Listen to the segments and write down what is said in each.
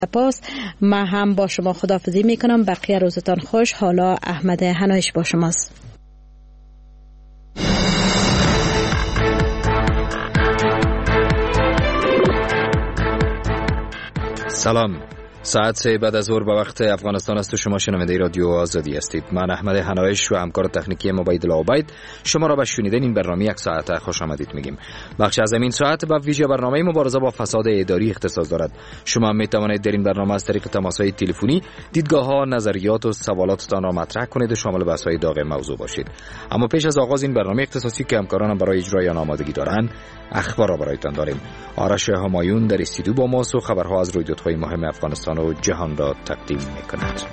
سپاس. من هم با شما خداحافظی میکنم. بقیه روزتان خوش. حالا احمد هنایش با شماست. سلام. ساعت 3 بعد از ظهر به وقت افغانستان است و شما شنونده رادیو آزادی هستید. من احمد هنایش و همکار تکنیکی مبید العبید شما را به شنیدن این برنامه یک ساعته خوش آمدید میگیم. بخش از این ساعت به ویژه برنامه مبارزه با فساد اداری اختصاص دارد. شما می توانید در این برنامه از طریق تماس‌های تلفنی دیدگاه‌ها، نظریات و سوالاتتان را مطرح کنید و شامل بحث‌های داغ موضوع باشید. اما پیش از آغاز این برنامه اختصاصی که همکارانم برای اجرای آن آمادگی دارند، اخبار را برایتان داریم. آرش همایون در استودیو با ماست و خبرها از رویدادهای مهم افغانستان و جهان را تقدیم می‌کند.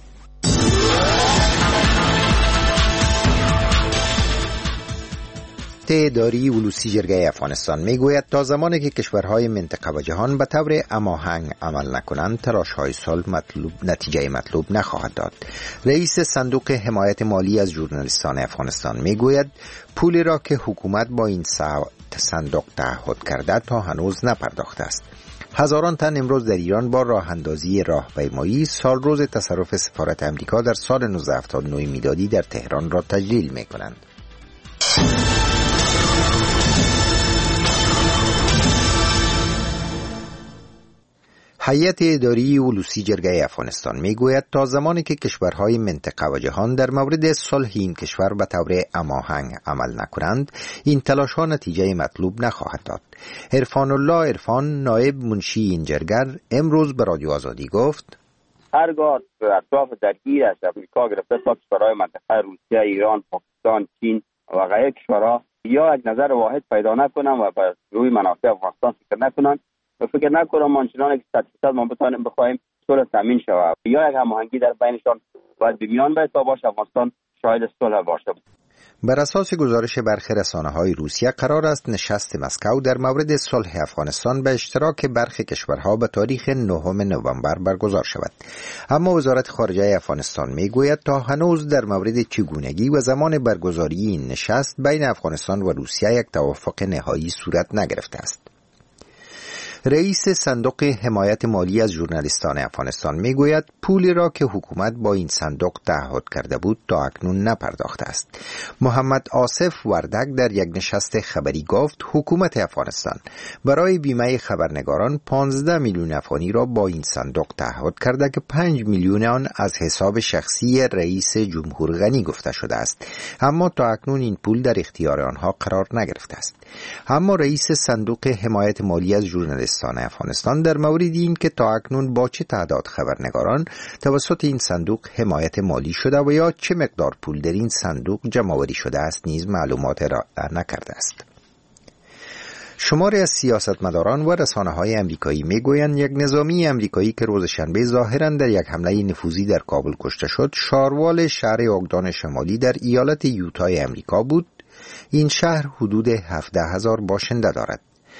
اداری اولوسی جرگه افغانستان میگوید تا زمانی که کشورهای منطقه و جهان به طور هماهنگ عمل نکنند تلاش‌های صلح نتیجه مطلوب نخواهد داد. رئیس صندوق حمایت مالی از ژورنالیستان افغانستان میگوید پولی را که حکومت با این صندوق تعهد کرده تا هنوز نپرداخته است. هزاران تن امروز در ایران با راه اندازی راهپیمایی سال روز تصرف سفارت امریکا در سال 1979 میلادی در تهران را تجلیل می‌کنند. هیئت اداری اولوسی جرگه افغانستان میگوید تا زمانی که کشورهای منطقه و جهان در مورد صلح این کشور به طور هماهنگ عمل نکنند این تلاش‌ها نتیجه مطلوب نخواهد داد. عرفان الله عرفان نایب منشی این جرگه امروز به رادیو آزادی گفت هرگاه اطراف درگیر از امریکا گرفته تا کشورهای منطقه روسیه، ایران، پاکستان، چین و غیره کشورها یا یک نظر واحد پیدا نکنند و به روی منافع افغانستان فکر نکنند و فکر نکنم آنچنان که 100% ما بتوانیم بخواهیم صلح تامین شود یا یک هماهنگی در بینشان باید به میان بیاید تا باشه افغانستان شاهد صلح باشه. بر اساس گزارش برخی رسانه‌های روسیه قرار است نشست مسکو در مورد صلح افغانستان به اشتراک برخی کشورها به تاریخ 9 نوامبر برگزار شود. اما وزارت خارجه افغانستان میگوید تا هنوز در مورد چگونگی و زمان برگزاری این نشست بین افغانستان و روسیه یک توافق نهایی صورت نگرفته است. رئیس صندوق حمایت مالی از ژورنالیستان افغانستان میگوید پولی را که حکومت با این صندوق تعهد کرده بود تا اکنون نپرداخته است. محمد آصف وردک در یک نشست خبری گفت حکومت افغانستان برای بیمه خبرنگاران 15 میلیون افغانی را با این صندوق تعهد کرده که 5 میلیون آن از حساب شخصی رئیس جمهور غنی گفته شده است، اما تا اکنون این پول در اختیار آنها قرار نگرفته است. اما رئیس صندوق حمایت مالی از ژورنالیستان افغانستان در مورد این که تا اکنون با چه تعداد خبرنگاران توسط این صندوق حمایت مالی شده و یا چه مقدار پول در این صندوق جمع‌آوری شده است نیز معلومات را نکرده است. شماری از سیاستمداران و رسانه‌های آمریکایی میگویند یک نظامی آمریکایی که روز شنبه ظاهراً در یک حمله نفوذی در کابل کشته شد شاروال شهر اوگدان شمالی در ایالت یوتای آمریکا بود. این شهر حدود 17,000 باشنده دارد.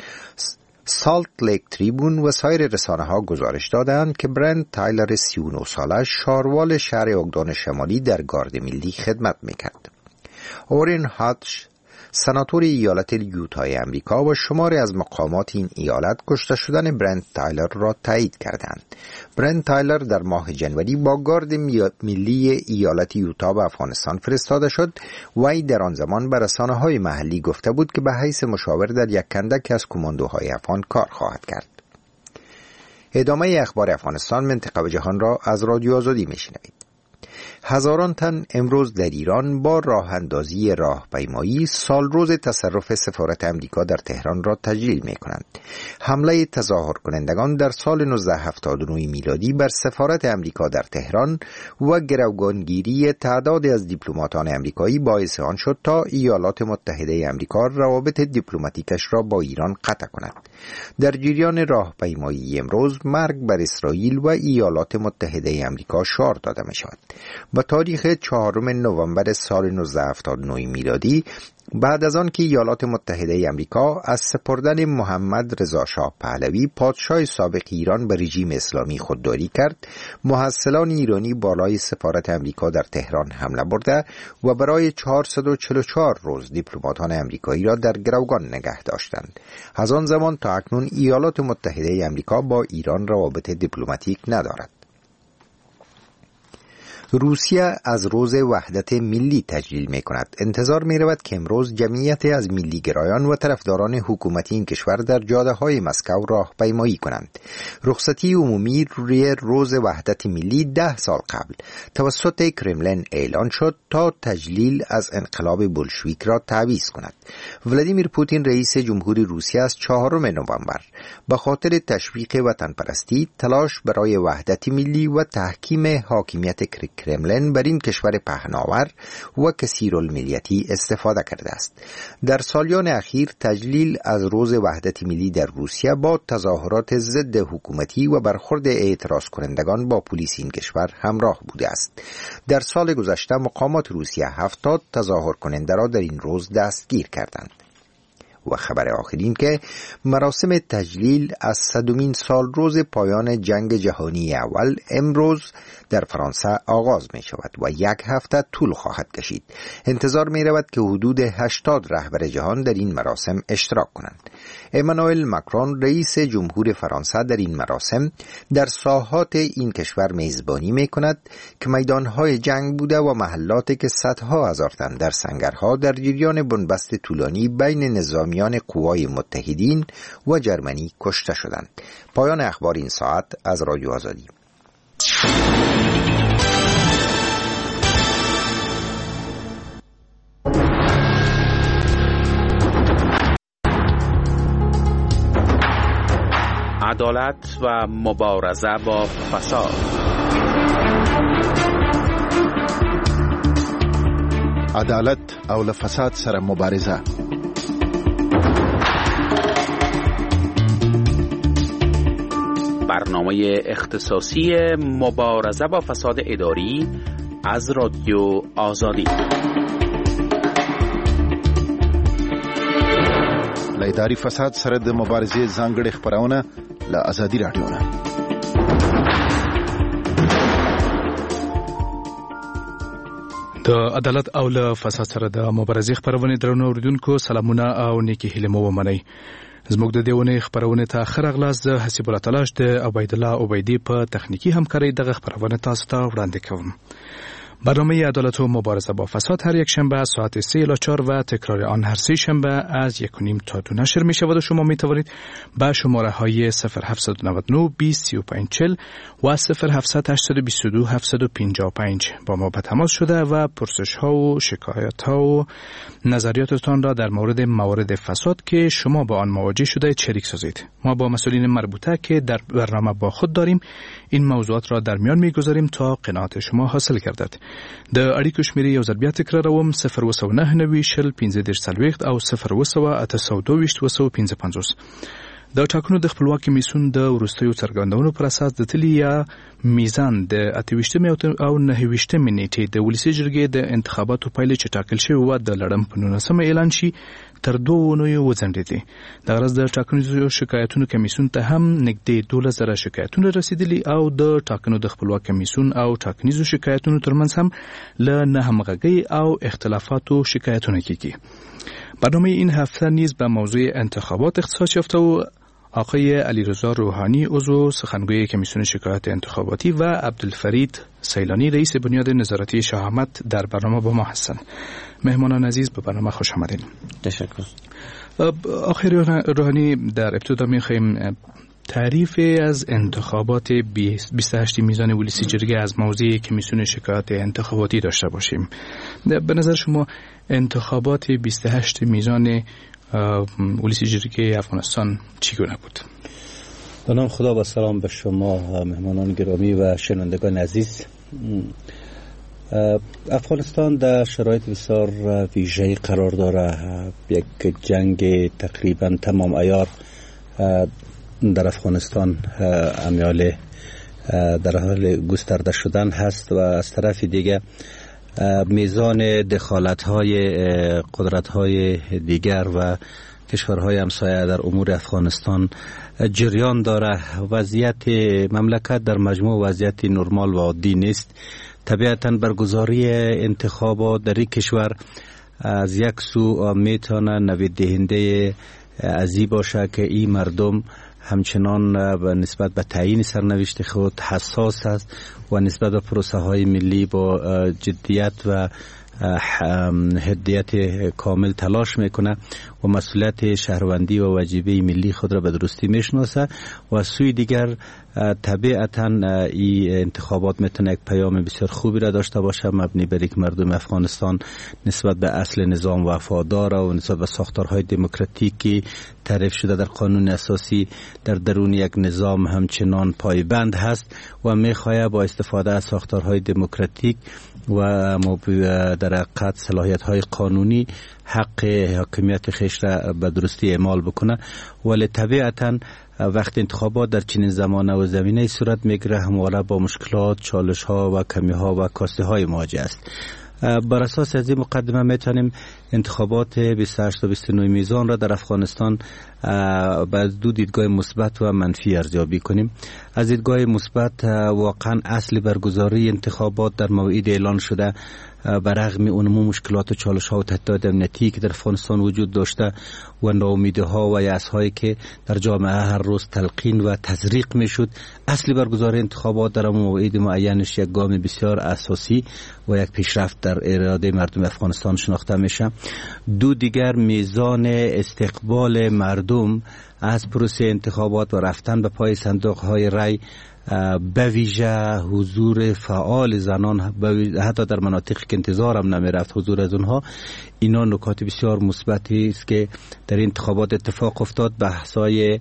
سالت لیک تریبون و سایر رسانه‌ها گزارش دادند که برند تایلر 39 ساله شاروال شهر اوگدان شمالی در گارد ملی خدمت میکرد. اورین هاتش سناتور ایالت یوتای امریکا و شماری از مقامات این ایالت کشته شدن برند تایلر را تایید کردند. برند تایلر در ماه جنوری با گارد ملی ایالت یوتا به افغانستان فرستاده شد و ای در آن زمان به رسانه‌های محلی گفته بود که به حیث مشاور در یک کندک از کماندوهای افغان کار خواهد کرد. ادامه اخبار افغانستان، منطقه و جهان را از رادیو آزادی میشنوید. هزاران تن امروز در ایران با راه اندازی راهپیمایی سال روز تصرف سفارت امریکا در تهران را تجلیل می کنند. حمله تظاهر کنندگان در سال 1979 میلادی بر سفارت امریکا در تهران و گروگانگیری تعدادی از دیپلماتان امریکایی باعث آن شد تا ایالات متحده امریکا روابط دیپلماتیکش را با ایران قطع کند. در جریان راهپیمایی امروز مرگ بر اسرائیل و ایالات متحده امریکا شعار داده می شود. با تاریخ 4 نوامبر سال 1979 میلادی بعد از آن که ایالات متحده آمریکا از سپردن محمد رضا شاه پهلوی پادشاه سابق ایران به رژیم اسلامی خودداری کرد، محصلان ایرانی بالای سفارت آمریکا در تهران حمله برده و برای 444 روز دیپلماتان آمریکایی را در گروگان نگه داشتند. از آن زمان تا اکنون ایالات متحده آمریکا با ایران روابط دیپلماتیک ندارد. روسیه از روز وحدت ملی تجلیل می کند. انتظار می رود که امروز جمعیت از ملی گرایان و طرفداران حکومتی این کشور در جاده های مسکو راهپیمایی کنند. رخصتی عمومی روی روز وحدت ملی 10 سال قبل توسط کرملین اعلان شد تا تجلیل از انقلاب بولشویک را تعویض کند. ولادیمیر پوتین رئیس جمهوری روسیه از 4 نوامبر به خاطر تشویق وطن پرستی، تلاش برای وحدت ملی و تحکیم حاکمیت کرملین بر این کشور پهناور و کثیرالملیتی استفاده کرده است. در سالیان اخیر تجلیل از روز وحدت ملی در روسیه با تظاهرات ضد حکومتی و برخورد اعتراض کنندگان با پلیس این کشور همراه بوده است. در سال گذشته مقامات روسیه 70 تظاهر کننده را در این روز دستگیر کردند. و خبر آخرین که مراسم تجلیل از 100مین سال روز پایان جنگ جهانی اول امروز در فرانسه آغاز می شود و 1 هفته طول خواهد کشید. انتظار می رود که حدود 80 رهبر جهان در این مراسم اشتراک کنند. امانوئل ماکرون رئیس جمهور فرانسه در این مراسم در ساحات این کشور میزبانی می کند که میدانهای جنگ بوده و محلاتی که صدها هزار تن در سنگرها در جریان بنبست طولانی بین نظامیان قوای متحدین و جرمنی کشته شدند. پایان اخبار این ساعت از رادیو آزادی. عدالت و مبارزه با فساد. عدالت او له فساد سره مبارزه. برنامه اختصاصی مبارزه با فساد اداری از رادیو آزادی. له اداري فساد سره د مبارزې ځانګړې خبرونه له آزادي رادیو نه. د عدالت او له فساد سره د مبارزې خبرونه درنو اوریدونکو سلامونه او نیکی هیله مو ومنئ. زموږ د دیونه خبرونه ته خیر اغلاس د حسیب الله تلاش د عبید الله عبیدی په تخنیکی همکاري دغه خبرونه تاسو ته وړاندې کوم. برنامه عدالت و مبارزه با فساد هر یک شنبه ساعت 3 الی 4 و تکرار آن هر 3 شنبه از 1:30 تا 2 نشر می شود و شما می توانید با شماره های 0799 20 35 40 و 0700 822 755 با ما به تماس شده و پرسش ها و شکایت ها و نظریاتتان را در موارد فساد که شما با آن مواجه شده شریک سازید. ما با مسئولین مربوطه که در برنامه با خود داریم این موضوعات را در میان میگذاریم تا قناعت شما حاصل گردد. د اړیکو شمیرې یو ځل بیا تکراروم 029 شل 15 او 028 د ټاکنو د خپلواکۍ میسون د وروستیو څرګندونو پر اساس د تلی یا میزان د 28 او 29 نیټې د ولسی جرګې د انتخاباتو پایلې چې ټاکل شوی و د لړم په 19 اعلان شي تر 2 اونیو وځنډېدې. د غرض د ټاکنو شکایتونو کمیسون ته هم نږدې 12,000 شکایتونه رسیدلي او د ټاکنو د خپلواکۍ کمیسون او ټاکنیزو شکایتونو ترمنځ هم له نه همغږۍ او اختلافاتو شکایتونه کیږي. برنامه این هفته نیز به موضوع انتخابات اختصاص یافته و آقای علیرضا روحانی عضو سخنگوی کمیسیون شکایات انتخاباتی و عبدالفرید سیلانی رئیس بنیاد نظارتی شاه احمد در برنامه با ما هستند. مهمانان عزیز به برنامه خوش آمدید. تشکر. آقای روحانی در ابتدا می‌خوایم تعریف از انتخابات 28 میزان ولسی جرگه از موضوع کمیسیون شکایات انتخاباتی داشته باشیم. به نظر شما انتخابات 28 میزان ولسی جرگه افغانستان چگونه بود؟ به نام خدا و سلام به شما مهمانان گرامی و شنوندگان عزیز. افغانستان در شرایط بسیار ویژه‌ای قرار داره. یک جنگ تقریبا تمام عیار در افغانستان امیال در حال گسترده شدن هست و از طرف دیگه میزان دخالت‌های قدرت‌های دیگر و کشورهای همسایه در امور افغانستان جریان داره. وضعیت مملکت در مجموع وضعیت نرمال و عادی نیست. طبیعتاً برگزاری انتخابات در این کشور از یک سو میتونه نوید دهنده ازی باشه که این مردم همچنان نسبت به تعیین سرنوشت خود حساس است و نسبت به پروسه های ملی با جدیت و هدیت کامل تلاش میکنه و مسئولیت شهروندی و واجبه ملی خود را به درستی میشناسه و سوی دیگر طبیعتاً این انتخابات میتونه یک پیام بسیار خوبی را داشته باشه مبنی بر اینکه مردم افغانستان نسبت به اصل نظام وفادار و نسبت به ساختارهای دموکراتیکی تعریف شده در قانون اساسی در درون یک نظام همچنان پایبند هست و میخواهد با استفاده از ساختارهای دموکراتیک و در حقیقت صلاحیت‌های قانونی حق حاکمیت خیش را به درستی اعمال بکنه. ولی طبیعتاً وقت انتخابات در چنین زمانه و زمینه صورت میگیره همواره با مشکلات، چالش‌ها و کمی‌ها و کاستی‌های مواجه است. بر اساس از این مقدمه میتونیم انتخابات 28 و 29 میزان را در افغانستان با دو دیدگاه مثبت و منفی ارزیابی کنیم. از دیدگاه مثبت واقعا اصل برگزاری انتخابات در موعد اعلان شده برغم اونمو مشکلات و چالش‌ها و تهدیدات امنیتی که در افغانستان وجود داشته و ناامیدی‌ها و یأس‌هایی که در جامعه هر روز تلقین و تزریق میشد، اصل برگزاری انتخابات در موعد معینش یک گام بسیار اساسی و یک پیشرفت در اراده مردم افغانستان شناخته میشه. دو دیگر میزان استقبال مردم از پروسه انتخابات و رفتن به پای صندوق‌های رای به ویژه حضور فعال زنان حتی در مناطقی که انتظار هم نمی رفت حضور از اونها، اینا نکات بسیار مثبتی است که در انتخابات اتفاق افتاد. بحث‌های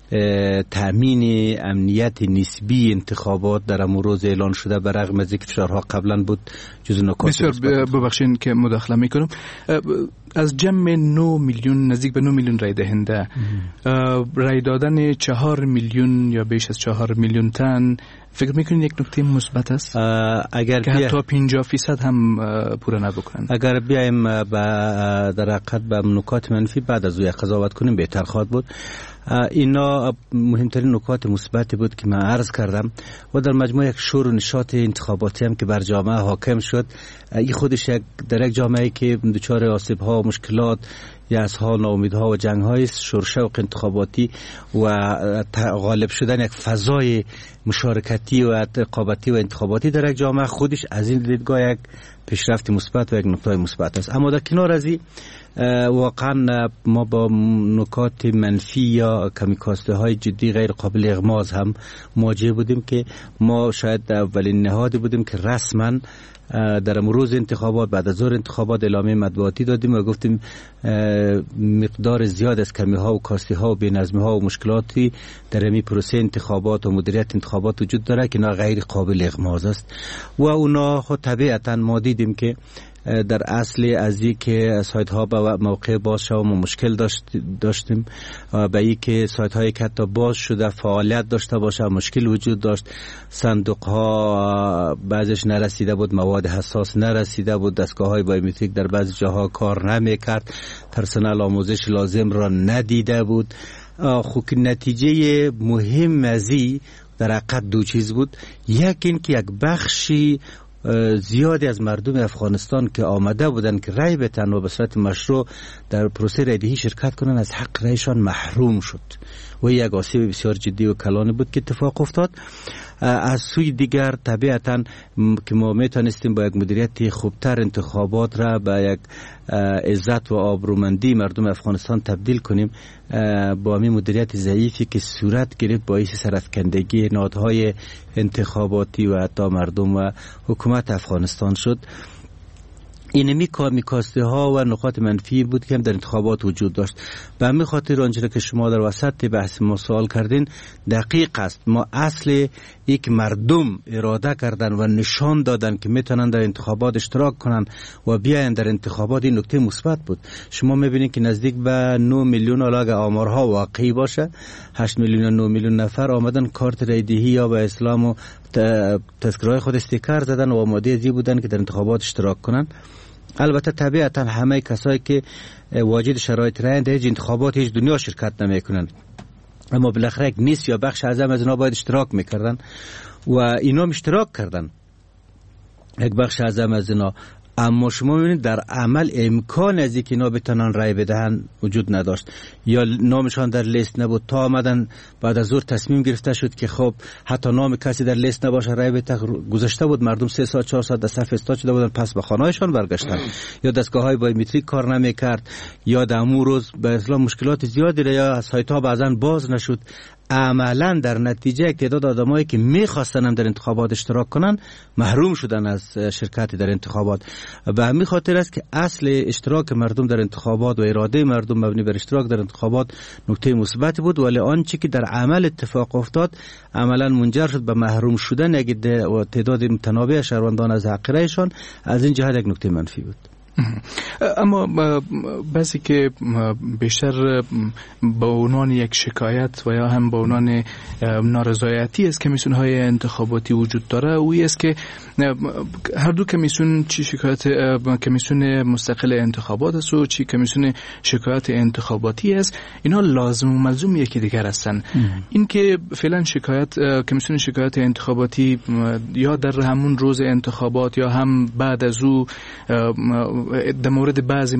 تأمین امنیت نسبی انتخابات در امروز اعلان شده برغم از اینکه فشارها قبلا بود جز نکات بسیار. ببخشید که مداخله میکنم. از جمع 9 میلیون نزدیک به 9 میلیون رای دهنده رای دادن 4 میلیون یا بیش از 4 میلیون تن فکر میکنید یک نکته مثبت است اگر که حتی 50% هم پوره نبکنن؟ اگر بیایم در حقیقت به نکات منفی بعد از او قضاوت کنیم بهتر خواهد بود. اینا مهمترین نکات مثبتی بود که من عرض کردم و در مجموع یک شور و نشاط انتخاباتی هم که بر جامعه حاکم شد. این خودش در یک جامعه که دچار آسیب‌ها و مشکلات، یأس‌ها، ناامیدی‌ها و جنگ‌های شورشوق انتخاباتی و غالب شدن یک فضای مشارکتی و رقابتی و انتخاباتی در یک جامعه خودش از این دیدگاه یک پیشرفت مثبت و یک نکته مثبت است. اما در کنار از این واقعا ما با نکات منفی یا کمی کاسته های جدی غیر قابل اغماض هم مواجه بودیم که ما شاید اولین نهادی بودیم که رسما در امروز انتخابات بعد از ظهر انتخابات اعلامیه مطبوعاتی دادیم و گفتیم مقدار زیاد از کمی ها و کاستی ها و بی‌نظمی ها و مشکلاتی در این پروسه انتخابات و مدیریت انتخابات وجود داره که اینا غیر قابل اغماض است و اونا خود طبیعتا ما دیدیم که در اصل از این که سایت ها به موقع باز شد و مشکل داشتیم به این که سایت هایی که حتی باز شده فعالیت داشته باشه مشکل وجود داشت. صندوق ها بعضش نرسیده بود، مواد حساس نرسیده بود، دستگاه های بایومتریک در بعضی جاها کار نمیکرد، پرسنل آموزش لازم را ندیده بود. خب نتیجه مهم از این در حقیقت دو چیز بود. یک این که یک بخشی زیادی از مردم افغانستان که آمده بودن که رای بدن و به صورت مشروع در پروسه رایدهی شرکت کنن از حق رایشان محروم شد و یک آسیب بسیار جدی و کلانی بود که اتفاق افتاد. از سوی دیگر طبیعتا که ما میتونستیم با یک مدیریت خوبتر انتخابات را به یک عزت و آبرومندی مردم افغانستان تبدیل کنیم، با همین مدیریت ضعیفی که صورت گرفت باعث سرفکندگی نهادهای انتخاباتی و حتی مردم و حکومت افغانستان شد. این میکاسته ها و نقاط منفی بود که هم در انتخابات وجود داشت. به همین خاطر آنچه که شما در وسط بحث ما سوال کردین دقیق است. ما اصل یک مردم اراده کردن و نشان دادن که میتونن در انتخابات اشتراک کنن و بیاین در انتخابات، این نکته مثبت بود. شما میبینید که نزدیک به 9 میلیون، اگه آمارها واقعی باشه 8 میلیون و 9 میلیون نفر آمدن کارت رایدهی یا به اسلام و تذکرهای خود استیکر زدن و آماده ازی بودن که در انتخابات اشتراک کنن. البته طبیعتا همه کسایی که واجد شرایط رایند هیچ انتخابات هیچ دنیا شرکت نمیکنن، اما بالاخره یک نیست یا بخش اعظم از اینا باید اشتراک میکردن و اینا اشتراک کردن، یک بخش اعظم از اینا. اما شما میبینید در عمل امکان از اینکه اینا بتونن رای بدهن وجود نداشت یا نامشان در لیست نبود. تا آمدن بعد از ظهر تصمیم گرفته شد که خب حتی نام کسی در لیست نباشه رای بده. گذشته بود مردم 3 ساعت 4 ساعت در صف ایستاده شده بودن، پس به خانه‌هایشان برگشتن یا دستگاه‌های بایومتریک کار نمی‌کرد یا در امور روز به اصلا مشکلات زیادی یا سایت‌ها بعضن باز نشد. عملا در نتیجه یک تعداد آدمایی که می‌خواستن در انتخابات اشتراک کنن محروم شدن از شرکت در انتخابات. به همین خاطر است که اصل اشتراک مردم در انتخابات و اراده مردم مبنی بر اشتراک در انتخابات نکته مثبتی بود، ولی آنچه که در عمل اتفاق افتاد عملا منجر شد به محروم شدن یک تعداد متنوع شهروندان از حق رایشان. از این جهت یک نکته منفی بود. اما بعضی که بیشتر با عنوان یک شکایت و یا هم با عنوان نارضایتی از کمیسیون های انتخاباتی وجود داره، اوی است که هر دو کمیسیون، چی شکایت کمیسیون مستقل انتخابات است و چی کمیسیون شکایت انتخاباتی است، اینا لازم و ملزوم یکی دیگر هستن. این که فعلا کمیسیون شکایت انتخاباتی یا در همون روز انتخابات یا هم بعد از او در مورد بعضی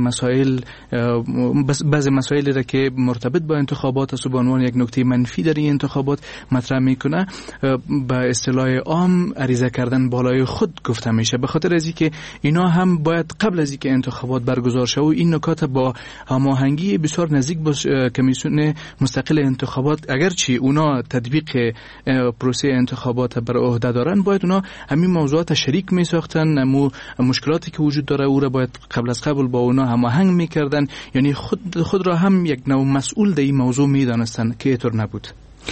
مسائل را که مرتبط با انتخابات است و به عنوان یک نکته منفی در این انتخابات مطرح میکنه، به اصطلاح عام عریضه کردن بالای خود گفته میشه، به خاطر از اینکه اینا هم باید قبل از اینکه انتخابات برگزار شه و این نکات با هماهنگی بسیار نزدیک با کمیسیون مستقل انتخابات، اگرچه اونا تطبیق پروسه انتخابات بر عهده دارن، باید اونا همین موضوعات شریک میساختن، اما مشکلاتی که وجود داره او را باید قبل از قبل با اونا هماهنگ میکردن، یعنی خود را هم یک نوع مسئول در این موضوع میدانستن که اینطور نبود.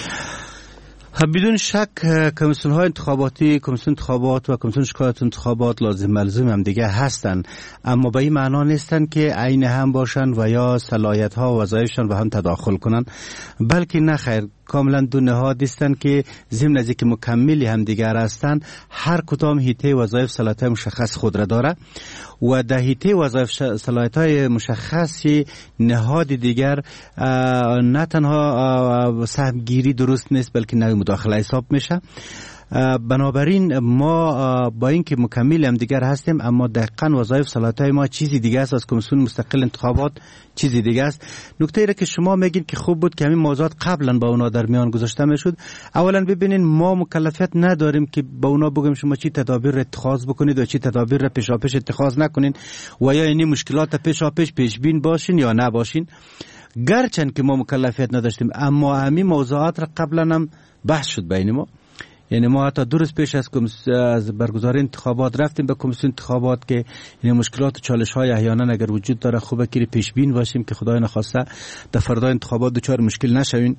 بدون شک کمیسیون های انتخاباتی، کمیسیون انتخابات و کمیسیون شکایت انتخابات لازم ملزوم هم دیگه هستن، اما به این معنا نیستن که عین هم باشن و یا صلاحیت ها و وظایفشان به هم تداخل کنن، بلکه نه خیر، کاملا دو نهاد هستند که ضمن از اینکه مکملی هم دیگر هستند، هر کدام حیطه وظایف صلاحیت مشخص خود را داره و در حیطه وظایف صلاحیت های مشخصی نهاد دیگر نه تنها سهمگیری درست نیست بلکه نوع مداخله حساب میشه. بنابراین ما با اینکه مکمل هم دیگر هستیم، اما دقیقاً وظایف صلاحیت‌های ما چیزی دیگه است، از کمیسیون مستقل انتخابات چیزی دیگه است. نکته ای که شما میگین که خوب بود که همین موضوعات قبلا با اونا در میان گذاشته میشد. اولا ببینین ما مکلفیت نداریم که با اونا بگیم شما چی تدابیر اتخاذ بکنید و چی تدابیر پیشاپیش اتخاذ نکنین و یا این مشکلات پیشاپیش پیش بین باشین یا نباشین. گرچند که ما مکلفیت نداشتیم، اما همین موضوعات را قبلا هم بحث شد بین ما. یعنی ما حتی دو روز پیش از برگزاری انتخابات رفتیم به کمیسیون انتخابات که این مشکلات و چالش های احیانا اگر وجود داره خوبه که پیش بین باشیم که خدای نخواسته در فردای انتخابات دچار مشکل نشوین.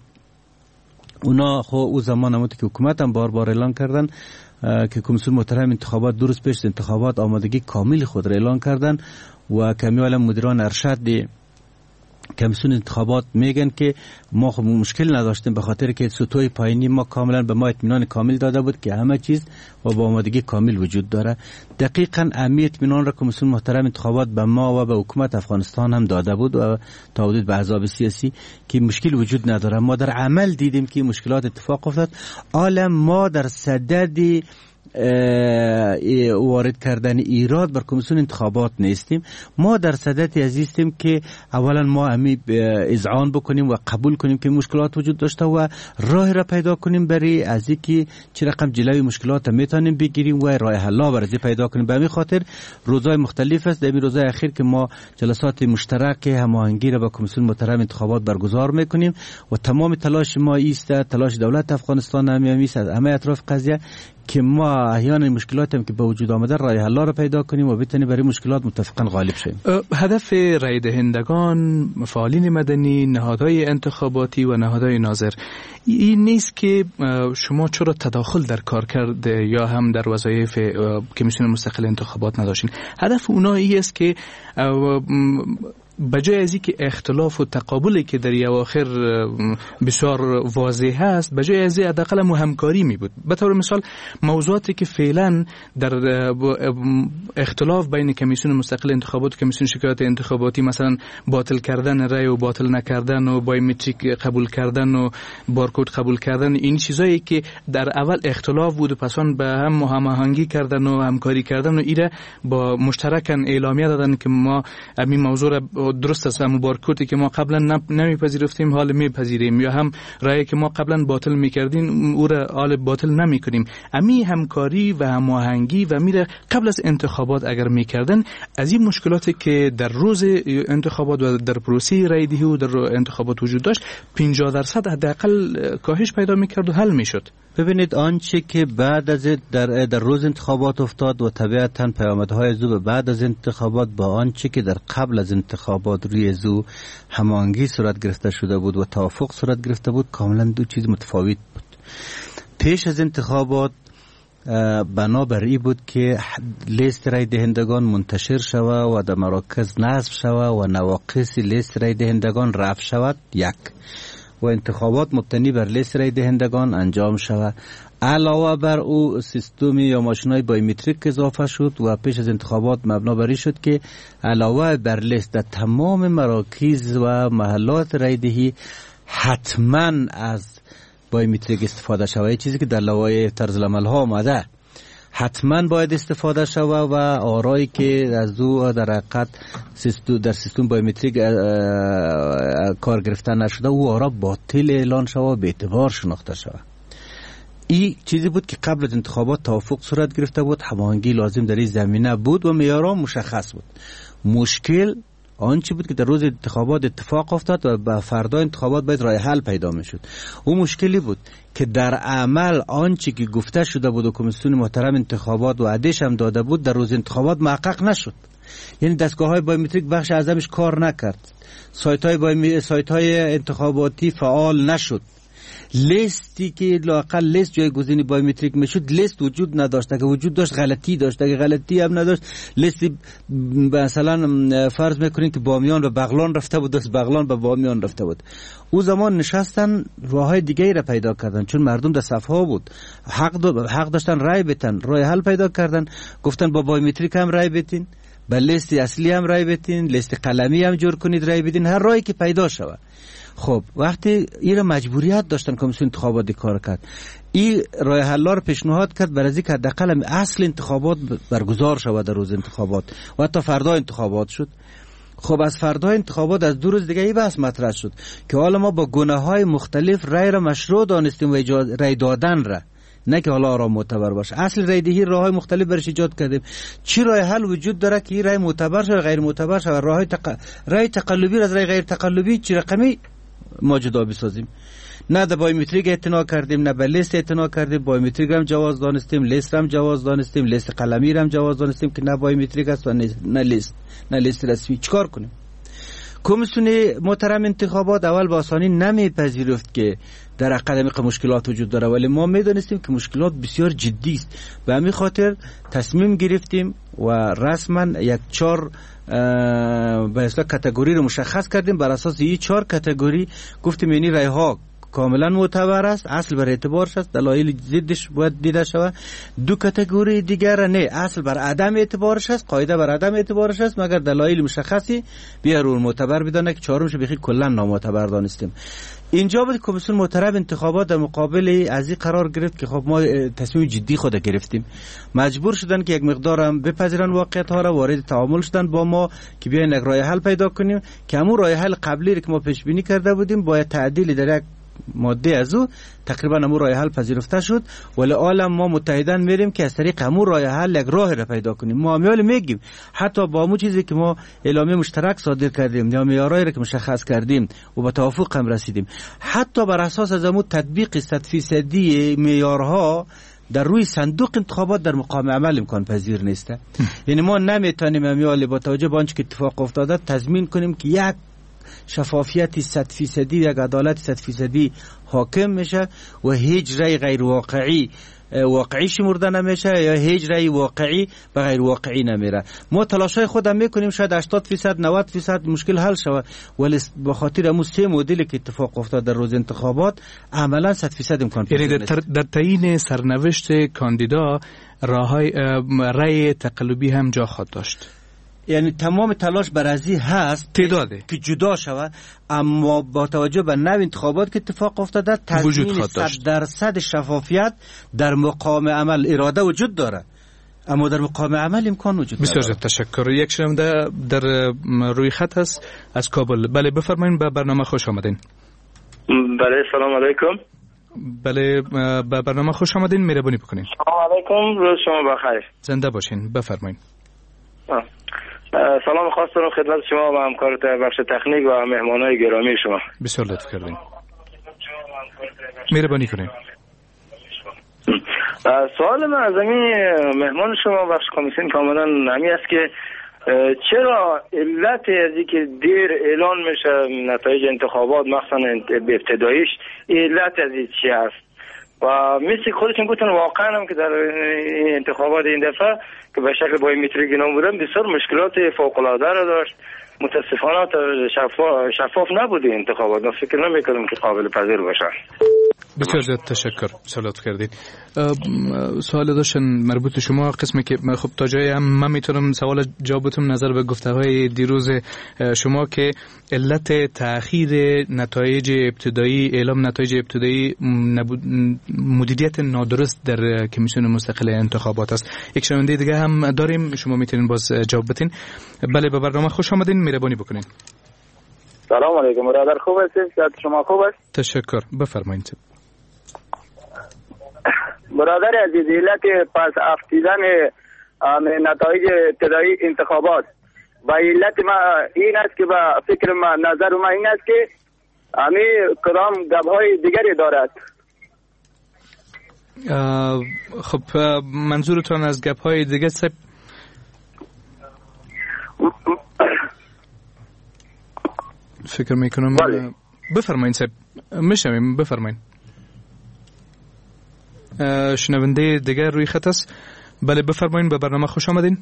اونا خب او زمان هم که حکومت هم بار بار اعلان کردن که کمیسیون محترم انتخابات دو روز پیش انتخابات آمادگی کامل خود را اعلان کردن و کمیل مدیران ارشد کمیسیون انتخابات میگن که ما خب مشکل نداشتیم، به خاطر که سطوح پایینی ما کاملا به ما اطمینان کامل داده بود که همه چیز و با آمادگی کامل وجود داره. دقیقاً اهمیت اطمینان را کمیسیون محترم انتخابات به ما و به حکومت افغانستان هم داده بود و تا حدود به احزاب سیاسی که مشکل وجود نداره. ما در عمل دیدیم که مشکلات اتفاق افتاد. عالم ما در صدد وارد کردن ایراد بر کمیسیون انتخابات نیستیم. ما در صدد عزیزیم که اولا ما همی اذعان بکنیم و قبول کنیم که مشکلات وجود داشته و راه را پیدا کنیم برای از اینکه چه رقم جلوی مشکلات میتونیم بگیریم و راه حل برای پیدا کنیم. به همین خاطر روزهای مختلف است. در روزهای اخیر که ما جلسات مشترک هماهنگی را با کمیسیون محترم انتخابات برگزار میکنیم و تمام تلاش ما است، تلاش دولت افغانستان هم است، همه اطراف قضیه که ما احیانا مشکلات هم که به وجود آمده راه حل را پیدا کنیم و بتونیم برای مشکلات متفقا غالب شیم. هدف رای دهندگان، فعالین مدنی، نهادهای انتخاباتی و نهادهای ناظر این نیست که شما چرا تداخل در کار کرده یا هم در وظایف کمیسیون مستقل انتخابات نداشتین. هدف اونا است که بجای از اینکه اختلاف و تقابلی که در اواخر بسیار واضح هست، بجای از این حداقل همکاری می بود. به طور مثال موضوعاتی که فعلا در اختلاف بین کمیسیون مستقل انتخابات و کمیسیون شکایات انتخاباتی، مثلا باطل کردن رای و باطل نکردن و بایومتریک قبول کردن و بارکد قبول کردن، این چیزایی که در اول اختلاف بود و پسان به هم هماهنگی کردن و همکاری کردن و ایره با مشترکاً اعلامیه دادن که ما همین موضوع را درست است، هم بارکدی که ما قبلا نمیپذیرفتیم حال میپذیریم، یا هم رایی که ما قبلا باطل میکردیم او را حال باطل نمیکنیم. امی همکاری و هماهنگی و میره قبل از انتخابات اگر میکردن، از این مشکلاتی که در روز انتخابات و در پروسه رای دهی و در انتخابات وجود داشت 50% حداقل کاهش پیدا میکرد و حل میشد. ببینید آنچه که بعد از در روز انتخابات افتاد و طبیعتاً پیامدهای زو بعد از انتخابات با آنچه که در قبل از انتخابات روی زو هماهنگی صورت گرفته شده بود و توافق صورت گرفته بود، کاملا دو چیز متفاوت بود. پیش از انتخابات بنابراین بود که لیست رای دهندگان منتشر شود و در مراکز نصب شود و نواقص لیست رای دهندگان رفع شود یک، و انتخابات مبتنی بر لیست رای دهندگان انجام شود. علاوه بر او سیستمی یا ماشینای بایومتریک اضافه شد و پیش از انتخابات مبنا بر این شد که علاوه بر لیست در تمام مراکز و محلات رای دهی حتما از بایومتریک استفاده شود، چیزی که در لوایح طرز العمل ها آمده حتما باید استفاده شود و آرایی که از او در حقیقت در سیستم بایومتریک کار گرفته نشده او آرا باطل اعلان شود، به اعتبار شناخته شود. این چیزی بود که قبل از انتخابات توافق صورت گرفته بود، هماهنگی لازم در این زمینه بود و معیارها مشخص بود. مشکل آنچه بود که در روز انتخابات اتفاق افتاد و به فردا انتخابات باید راه حل پیدا میشد. اون مشکلی بود که در عمل آنچه که گفته شده بود و کمیسیون محترم انتخابات و عدش هم داده بود در روز انتخابات محقق نشد. یعنی دستگاه‌های بایومتریک بخش اعظمش کار نکرد، سایت‌های انتخاباتی فعال نشد، لیستی که لااقل لیست جایگزین بایومتریک میشد لیست وجود نداشت، اگه وجود داشت غلطی داشت، اگه غلطی هم نداشت لیستی مثلا فرض میکنین که بامیان به بغلان رفته بود، از بغلان به بامیان رفته بود. او زمان نشستن راههای دیگه را پیدا کردن، چون مردم در صفها بود، حق داشتن رای بتن، راه حل پیدا کردن، گفتن با بایومتریک هم رای بتین، با لیست اصلی هم رای بتین، لیست قلمی هم جور کنید رای بدین، هر راهی که پیدا شود. خب وقتی این مجبوریت داشتن کمیسیون انتخابات کار کرد، این راه حل را پیشنهاد کرد برای اینکه حداقل اصل انتخابات برگزار شود در روز انتخابات و حتی فردا انتخابات شد. خب از فردا انتخابات از 2 روز دیگه این بحث مطرح شد که حالا ما با گناه‌های مختلف رای را مشروع دانستیم و رای دادن را، نه که حالا آرام معتبر باشه. اصل رای دهی راه‌های مختلف برش ایجاد کردیم. چی راه حل وجود داره که این رای معتبر شه غیر معتبر شه؟ رای تقلبی از رای غیر تقلبی چی رقمی ما جدا بسازیم؟ نه در بایومتریک اعتنا کردیم، نه به لیست اعتنا کردیم. بایومتریک هم جواز دانستیم، لیست هم جواز دانستیم، لیست قلمی هم جواز دانستیم که نه بایومتریک است و نه لیست رسمی. چیکار کنیم؟ کمیسیون محترم انتخابات اول با آسانی نمیپذیرفت که در اکادمیک مشکلات وجود داره، ولی ما میدونستیم که مشکلات بسیار جدی است. به همین خاطر تصمیم گرفتیم و رسما یک 4 به اصطلاح کاتگوری رو مشخص کردیم. بر اساس این 4 کاتگوری گفتیم یعنی رای ها کاملا معتبر است، اصل بر اعتبارش است، دلایل ضدش باید دیده شود. 2 کاتگوری دیگر نه، اصل بر عدم اعتبارش است، قاعده بر عدم اعتبارش است، مگر دلایل مشخصی بیارون معتبر بدانه که 4مش بخی کلا نامعتبر دانستیم. اینجا بود کمیسیون محترم انتخابات در مقابل از این قرار گرفت که خب ما تصمیم جدی خود گرفتیم، مجبور شدن که یک مقدار هم بپذیرن واقعیت ها را، وارد تعامل شدن با ما که بیاین یک راه حل پیدا کنیم که همون راه حل قبلی که ما پیش بینی کرده بودیم باید تعدیل در یک ماده از او تقریبا همون راه حل پذیرفته شد. ولی عالم ما متحدن میریم که از طریق همون راه حل یک راه را پیدا کنیم. ما میال میگیم حتی با همون چیزی که ما اعلامیه مشترک صادر کردیم یا معیارایی را که مشخص کردیم و به توافق هم رسیدیم، حتی بر اساس از همون تطبیق 100% معیارها در روی صندوق انتخابات در مقام عمل امکان پذیر نیست. یعنی ما نمیتونیم امیال با توجه به آنچه که اتفاق افتاده تضمین کنیم که یک شفافیت 100% یک عدالت 100% حاکم میشه و هیچ رأی غیر واقعی شمرده نمیشه یا هیچ رأی واقعی به غیر واقعی نمیره. ما تلاشای خودم میکنیم شاید 80% 90% مشکل حل شود، ولی به خاطر همون سه مدلی که اتفاق افتاد در روز انتخابات عملا 100% امکان پذیر نیست. یعنی در تعیین سرنوشت کاندیدا رأی تقلبی هم جا خواهد داشت. یعنی تمام تلاش بر ازی هست تعداده که جدا شود، اما با توجه به نوع انتخابات که اتفاق افتاده تضمین 100% شفافیت در مقام عمل اراده وجود داره، اما در مقام عمل امکان وجود داره. بسیار تشکر. یک شنونده در روی خط هست از کابل. بله بفرمایید، به برنامه خوش آمدین. بله سلام علیکم. بله به برنامه خوش آمدین، مهربانی بکنین. سلام علیکم، روز شما بخیر. زنده باشین، بفرمایید. سلام خاص دارم خدمت شما و همکار بخش تکنیک و مهمانای گرامی شما. بسیار لطف کردین. مهربانی کنین. سوال من از این مهمان شما بخش کمیسیون کاملا نمی است که چرا علت از اینکه دیر اعلان میشه نتایج انتخابات مخصوصا ابتداییش علت از این چی است؟ و مثل خودتون گفتن واقعا هم که در انتخابات این دفعه که به شکل بایومتریک اینا بودن بسیار مشکلات فوق العاده را داشت، متاسفانه شفاف نبوده انتخابات. من فکر نمی‌کنم که قابل پذیر باشه. بسیار زیاد تشکر، سلامت کردید. سوال داشتن مربوط شما قسمی که خب تا جایی هم من میتونم سوال جوابتون نظر به گفته‌های دیروز شما که علت تأخیر نتایج ابتدایی، اعلام نتایج ابتدایی مدیریت نادرست در کمیسیون مستقل انتخابات است. یک شنونده دیگه هم داریم، شما میتونین باز جواب بدین. بله به برنامه خوش آمدین، مهربانی بکنین. سلام علیکم برادر، خوب هستید؟ صحت شما خوب است؟ تشکر، بفرمایید. برادر عزیز، علت پس افتیدن نتایج ابتدایی انتخابات و علت ما این است که با فکر ما، نظر ما این است که همین کدام گپ‌های دیگری دارد. خب منظورتون از گپ‌های دیگه فکر میکنم. بفرمایید صاحب، میشنویم، بفرمایید. شنونده دیگر روی خط است. بله بفرمایید، به برنامه خوش آمدین.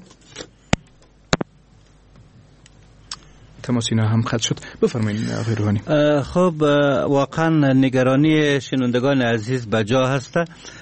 تماسینا هم خط شد. بفرمایید آقای روحانی. خب واقعا نگرانی شنوندگان عزیز بجا هست.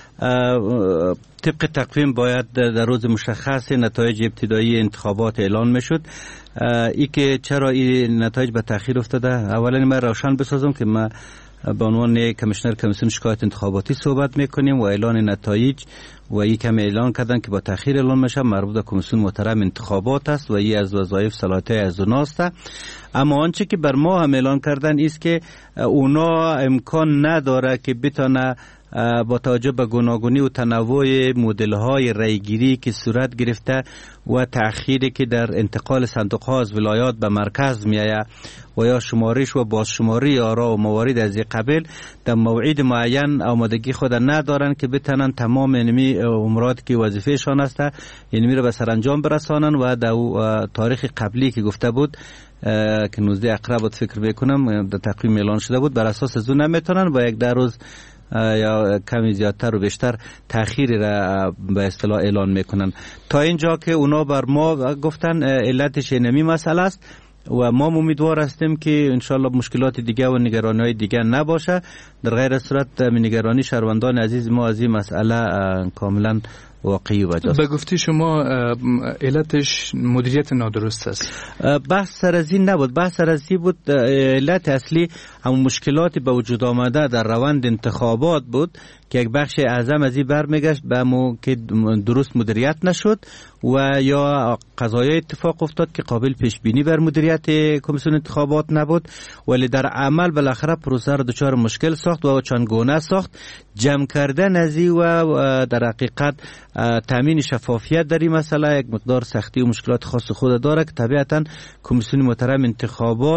طبق تقویم باید در روز مشخص نتایج ابتدایی انتخابات اعلان میشد. ای که چرا این نتایج به تأخیر افتاده، اولا من روشن بسازم که ما به عنوان کمیشنر کمیسیون شکایت انتخاباتی صحبت میکنیم و اعلان نتایج و این کم اعلان کردن که با تأخیر اعلان میشه مربوط به کمیسیون محترم انتخابات است و این از وظایف صلاحیت از اوناست. اما آنچه که بر ما هم اعلان کردن است که اونا امکان نداره که بتونه با توجه به گوناگونی و تنوع مدل‌های رایگیری که صورت گرفته و تأخیری که در انتقال صندوق‌ها از ولایات به مرکز میآید و یا شمارش و بازشماری آرا و موارد از این قبیل در موعد معین آمادگی خود ندارن که بتونن تمام اینمی امورات که وظیفه‌شان است یعنی میره به سرانجام برسانن و در تاریخ قبلی که گفته بود که 19 اقرب بود فکر میکنم در تقویم اعلان شده بود، بر اساس از اون نمیتونن با یک روز یا کمی زیادتر و بیشتر تأخیری را به اصطلاح اعلان میکنن. تا اینجا که اونا بر ما گفتن علتش اینمی مسئله است و ما امیدوار هستیم که انشالله مشکلات دیگه و نگرانی‌های دیگه نباشه. در غیر صورت نگرانی شهروندان عزیز ما از این مسئله کاملا واقعی و جاست. به گفتی شما علتش مدیریت نادرست است. بحث سر از این نبود، بحث سر از این بود علت اصلی همون مشکلاتی به وجود آمده در روند انتخابات بود که یک بخش اعظم از این برمیگشت به مو که درست مدیریت نشد و یا قضایای اتفاق افتاد که قابل پیش بینی بر مدیریت کمیسیون انتخابات نبود، ولی در عمل بالاخره پروسه را دچار مشکل ساخت و چندگونه ساخت. جمع کردن از این و در حقیقت تامین شفافیت در این مسئله یک مقدار سختی و مشکلات خاص خود داره که طبیعتا کمیسیون محترم انتخابات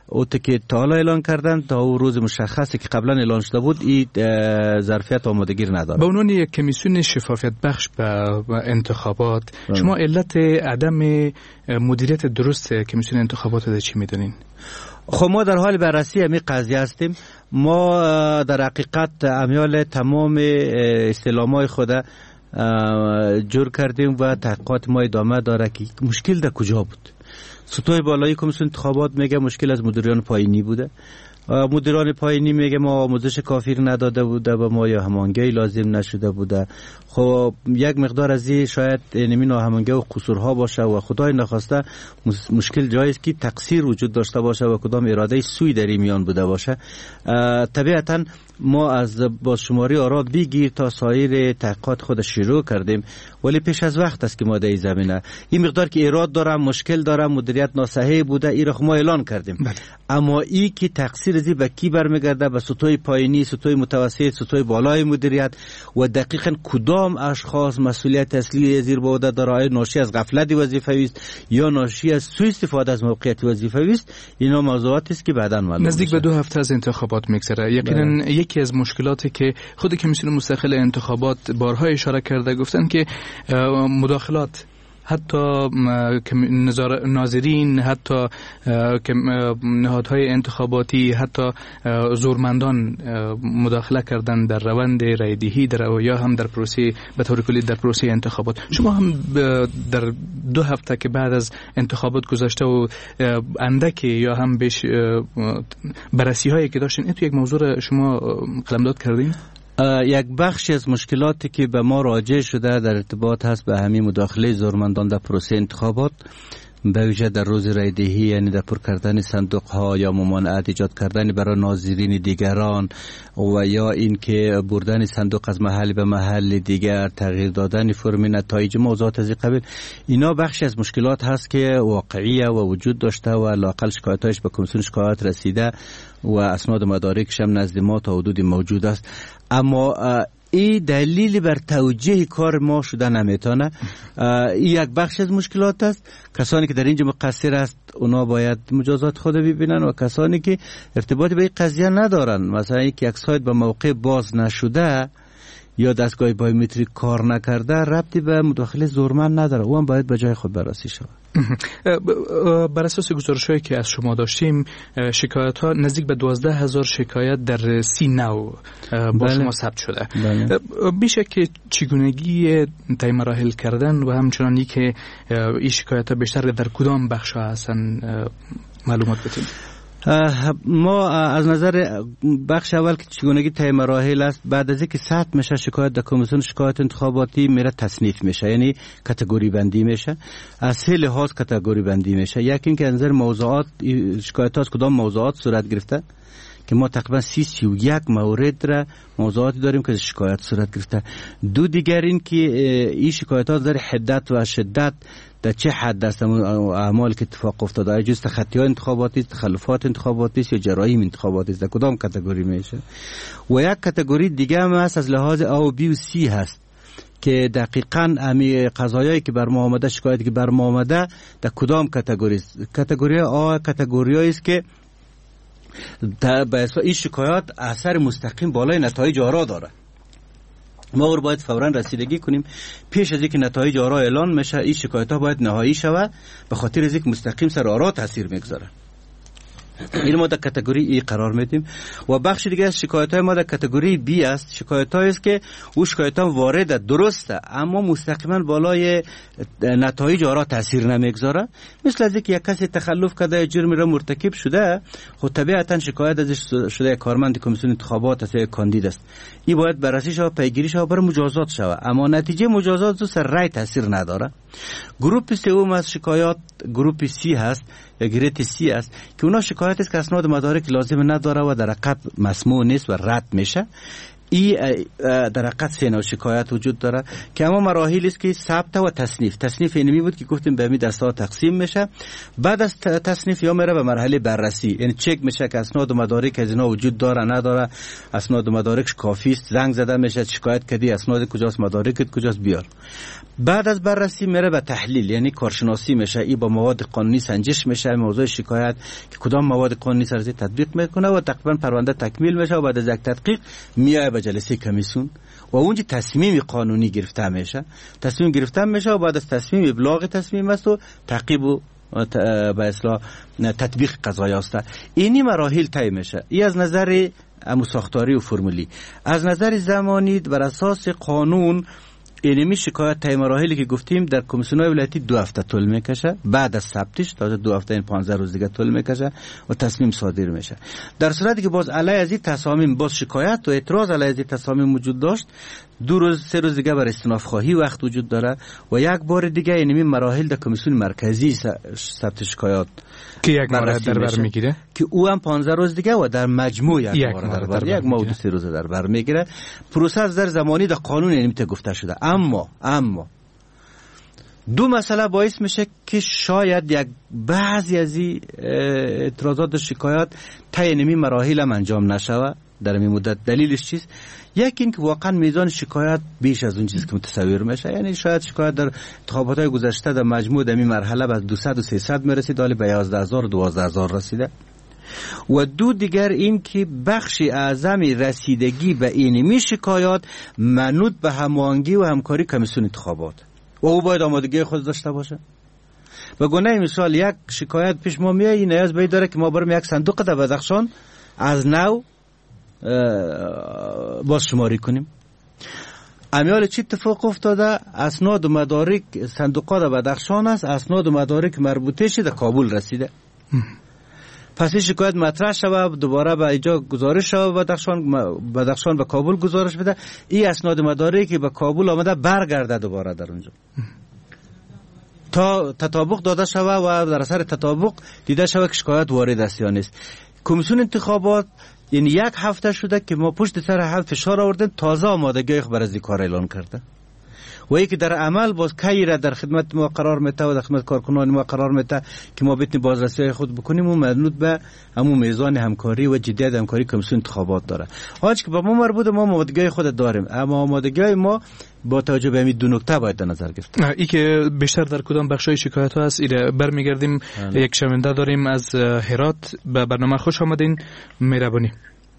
اوت که تا حالا اعلان کردن تا او روز مشخصی که قبلا اعلان شده بود این ظرفیت آمادگی نداره. به عنوان یک کمیسیون شفافیت بخش به انتخابات شما علت عدم مدیریت درست کمیسیون انتخابات را چی میدونین؟ خب ما در حال بررسی همین قضیه هستیم. ما در حقیقت امیال تمام استعلامات خود جور کردیم و تحقیقات ما ادامه داره که مشکل در کجا بود. سطوح بالای کمیسیون انتخابات میگه مشکل از مدیران پایینی بوده. مدیران پایینی میگه ما آموزش کافی نداده بوده و ما یا هماهنگی لازم نشده بوده. خب یک مقدار از این شاید نمی ناهماهنگی و قصورها باشه و خدای نخواسته مشکل جایی است که تقصیر وجود داشته باشه و کدام اراده سوی در میان بوده باشه. طبیعتا ما از بازشماری آرا بگیر تا سایر تحقیقات خود شروع کردیم، ولی پیش از وقت است که ما در این زمینه این مقدار که ایراد دارم مشکل دارم مدیریت ناصحیح بوده این را ما اعلان کردیم. اما این که تقصیر زی به کی برمیگرده؟ به سطوح پایینی، سطوح متوسط، سطوح بالای مدیریت و دقیقاً کدام اشخاص مسئولیت اصلی زیر به عهده دارند، ناشی از غفلت وظیفوی است یا ناشی از سوء استفاده از موقعیت وظیفوی است. اینا موضوعاتی است که بعداً معلوم نزدیک به 2 هفته از انتخابات میگذره. یقینا یکی از مشکلاتی که خود کمیسیون مستقل انتخابات بارها اشاره کرده گفتن که مداخلات حتی ناظرین، حتی نهادهای انتخاباتی، حتی زورمندان مداخله کردن در روند رایدهی یا هم در پروسه به طور کلی در پروسه انتخابات. شما هم در 2 هفته که بعد از انتخابات گذشته و اندکی یا هم بیش بررسی هایی که داشتین این تو یک موضوع شما قلمداد کردین؟ یک بخش از مشکلاتی که به ما راجع شده در ارتباط هست به همین مداخله زورمندان در پروسه انتخابات، به ویژه در روز رایدهی، یعنی در پر کردن صندوق ها یا ممانعت ایجاد کردن برای ناظرین دیگران و یا این که بردن صندوق از محل به محل دیگر، تغییر دادن فرم نتایج، موضوعات از قبیل، اینا بخشی از مشکلات هست که واقعیه و وجود داشته و لااقل شکایتایش به کمیسیون شکایت رسیده و اسناد مدارکش هم نزد ما تا حدودی موجود است. اما این دلیلی بر توجیه کار ما شده نمیتونه. این یک بخش از مشکلات است. کسانی که در اینجا مقصر است اونا باید مجازات خود ببینن و کسانی که ارتباطی به این قضیه ندارن، مثلا اینکه یک سایت به موقع باز نشده یا دستگاه بایومتریک کار نکرده، ربطی به مداخله زورمند نداره، اون باید به جای خود بررسی شود. بر اساس گزارش‌هایی که از شما داشتیم شکایت‌ها نزدیک به 12,000 شکایت در 30 نوع با شما ثبت شده. بیشه که چگونگی طی مراحل کردن و همچنانی که این شکایت‌ها بیشتر در کدام بخش‌ها هستن معلومات بدید. ما از نظر بخش اول که چگونگی طی مراحل است، بعد از اینکه ثبت میشه شکایت در کمیسیون شکایت انتخاباتی میره تصنیف میشه، یعنی کاتگوری بندی میشه. از 3 لحاظ کاتگوری بندی میشه. یکی اینکه از نظر موضوعات شکایت ها از کدام موضوعات صورت گرفته که ما تقریبا 31 مورد را موضوعاتی داریم که شکایت صورت گرفته. دو دیگر این که این شکایت ها در حدت و شدت در چه حد است اعمال که اتفاق افتاده، جز تخطی‌های انتخاباتی، تخلفات انتخاباتی یا جرایم انتخاباتی است، در کدام کاتگوری میشه. و یک کاتگوری دیگه هم هست از لحاظ A و B و C هست که دقیقاً امی قضایایی که بر ما آمده، شکایتی که بر ما آمده در کدام کاتگوری است. کاتگوری A کاتگوریایی است که به این شکایات اثر مستقیم بالای نتایج آرا داره. ما رو باید فوراً رسیدگی کنیم پیش از اینکه نتایج آرا اعلان میشه. این شکایت ها باید نهایی شود به خاطر از اینکه مستقیم سر آرا تاثیر میگذاره. این ما در کاتگوری ای قرار میدیم. و بخش دیگه از شکایت های ما در کاتگوری بی است. شکایت هایی است که او شکایت ها وارد درسته اما مستقیما بالای نتایج آرا تاثیر نمیگذاره. مثل از اینکه یک کسی تخلف کرده، جرمی را مرتکب شده، خود طبیعتا شکایت ازش شده کارمند کمیسیون انتخابات است یا کاندید است، این باید بررسی شود، پیگیری شود، برای مجازات شود. اما نتیجه مجازات زو سر رای تاثیر نداره. گروه سوم از شکایات گروه سی هست یا گریت سی است که اونا شکایت است که اسناد مدارک لازم نداره و در حقیقت مسموع نیست و رد میشه. این در حقیقت 3 نوع شکایت وجود داره که اما مراحل است که ثبت و تصنیف اینمی بود که گفتیم به همین دسته تقسیم میشه. بعد از تصنیف یا میره به مرحله بررسی، یعنی چک میشه که اسناد و مدارک از اینا وجود داره نداره، اسناد و مدارکش کافی است، زنگ زده میشه شکایت کردی اسناد کجاست، مدارکت کجاست، بیار. بعد از بررسی میره به تحلیل، یعنی کارشناسی میشه، این با مواد قانونی سنجش میشه، موضوع شکایت که کدام مواد قانونی سرزی تطبیق میکنه و تقریبا پرونده تکمیل میشه و بعد از یک تحقیق میاد به جلسه کمیسیون و اونجا تصمیم قانونی گرفته میشه. تصمیم گرفته میشه و بعد از تصمیم ابلاغ تصمیم است و تعقیب و به اصطلاح تطبیق قضایی است. اینی مراحل طی میشه. این از نظر ساختاری و فرمولی. از نظر زمانی بر اساس قانون اینمی شکایت طی مراحلی که گفتیم در کمیسیون‌های ولایتی 2 هفته طول میکشه، بعد از ثبتش تا 2 هفته این 15 روز دیگه طول میکشه و تصمیم صادر میشه. در صورتی که باز علیه از این تصامیم باز شکایت و اعتراض علیه از این تصامیم وجود داشت، 2 روز 3 روز دیگه برای استئناف خواهی وقت وجود داره و یک بار دیگه اینمی مراحل در کمیسیون مرکزی ثبت شکایات که یک مورد در بر میگیره که او هم 15 روز دیگه و در مجموع یک مورد در بر یک ماه و 3 روز در بر میگیره. پروسه از در زمانی در قانون اینمی گفته شده. اما 2 مسئله باعث میشه که شاید یک بعضی از این اعتراضات و شکایات طی اینمی مراحل هم انجام نشوه در این مدت. دلیلش چیست؟ یکی این که واقعا میزان شکایت بیش از اون چیزی که متصور میشه، یعنی شاید شکایت در انتخابات‌های گذشته در مجموع در این مرحله به 200 و 300 میرسید، حالا به 11000 و 12000 رسیده. و 2 دیگر این که بخش اعظم رسیدگی به اینمی شکایات منوط به هماهنگی و همکاری کمیسیون انتخابات و او باید آمادگی خود داشته باشه. به گونه مثال یک شکایت پیش ما میاد، این نیاز باید داره که ما بریم یک صندوق در بدخشان از نو باز شماری کنیم. امیال چی اتفاق افتاده؟ اسناد و مدارک صندوقات در بدخشان است، اسناد و مدارک مربوطه شده کابل رسیده. پس این شکایت مطرح شده، دوباره به اینجا گزارش شده، بدخشان به کابل گزارش بده، این اسناد مدارکی به کابل آمده برگرده دوباره در اونجا تا تطابق داده شده و در اثر تطابق دیده شده که شکایت وارد است یا نیست. کمیسیون انتخابات یعنی 1 هفته شده که ما پشت سر هم فشار آوردیم، تازه آمادگی برای از کار اعلان کرده و یکی در عمل باز کی را در خدمت ما قرار میته و در خدمت کارکنان ما قرار میته که ما بتونیم بازرسی خود بکنیم و منوط به همون میزان همکاری و جدیت همکاری کمیسیون انتخابات داره. آنچه که به ما مربوط ما آمادگی خود داریم، اما آمادگی ما با توجه به این 2 نکته باید در نظر گرفت. این که بیشتر در کدام بخشای شکایت ها هست ایره برمیگردیم. یک شنونده داریم از هرات. به برنامه خوش آمدین. مهربانی.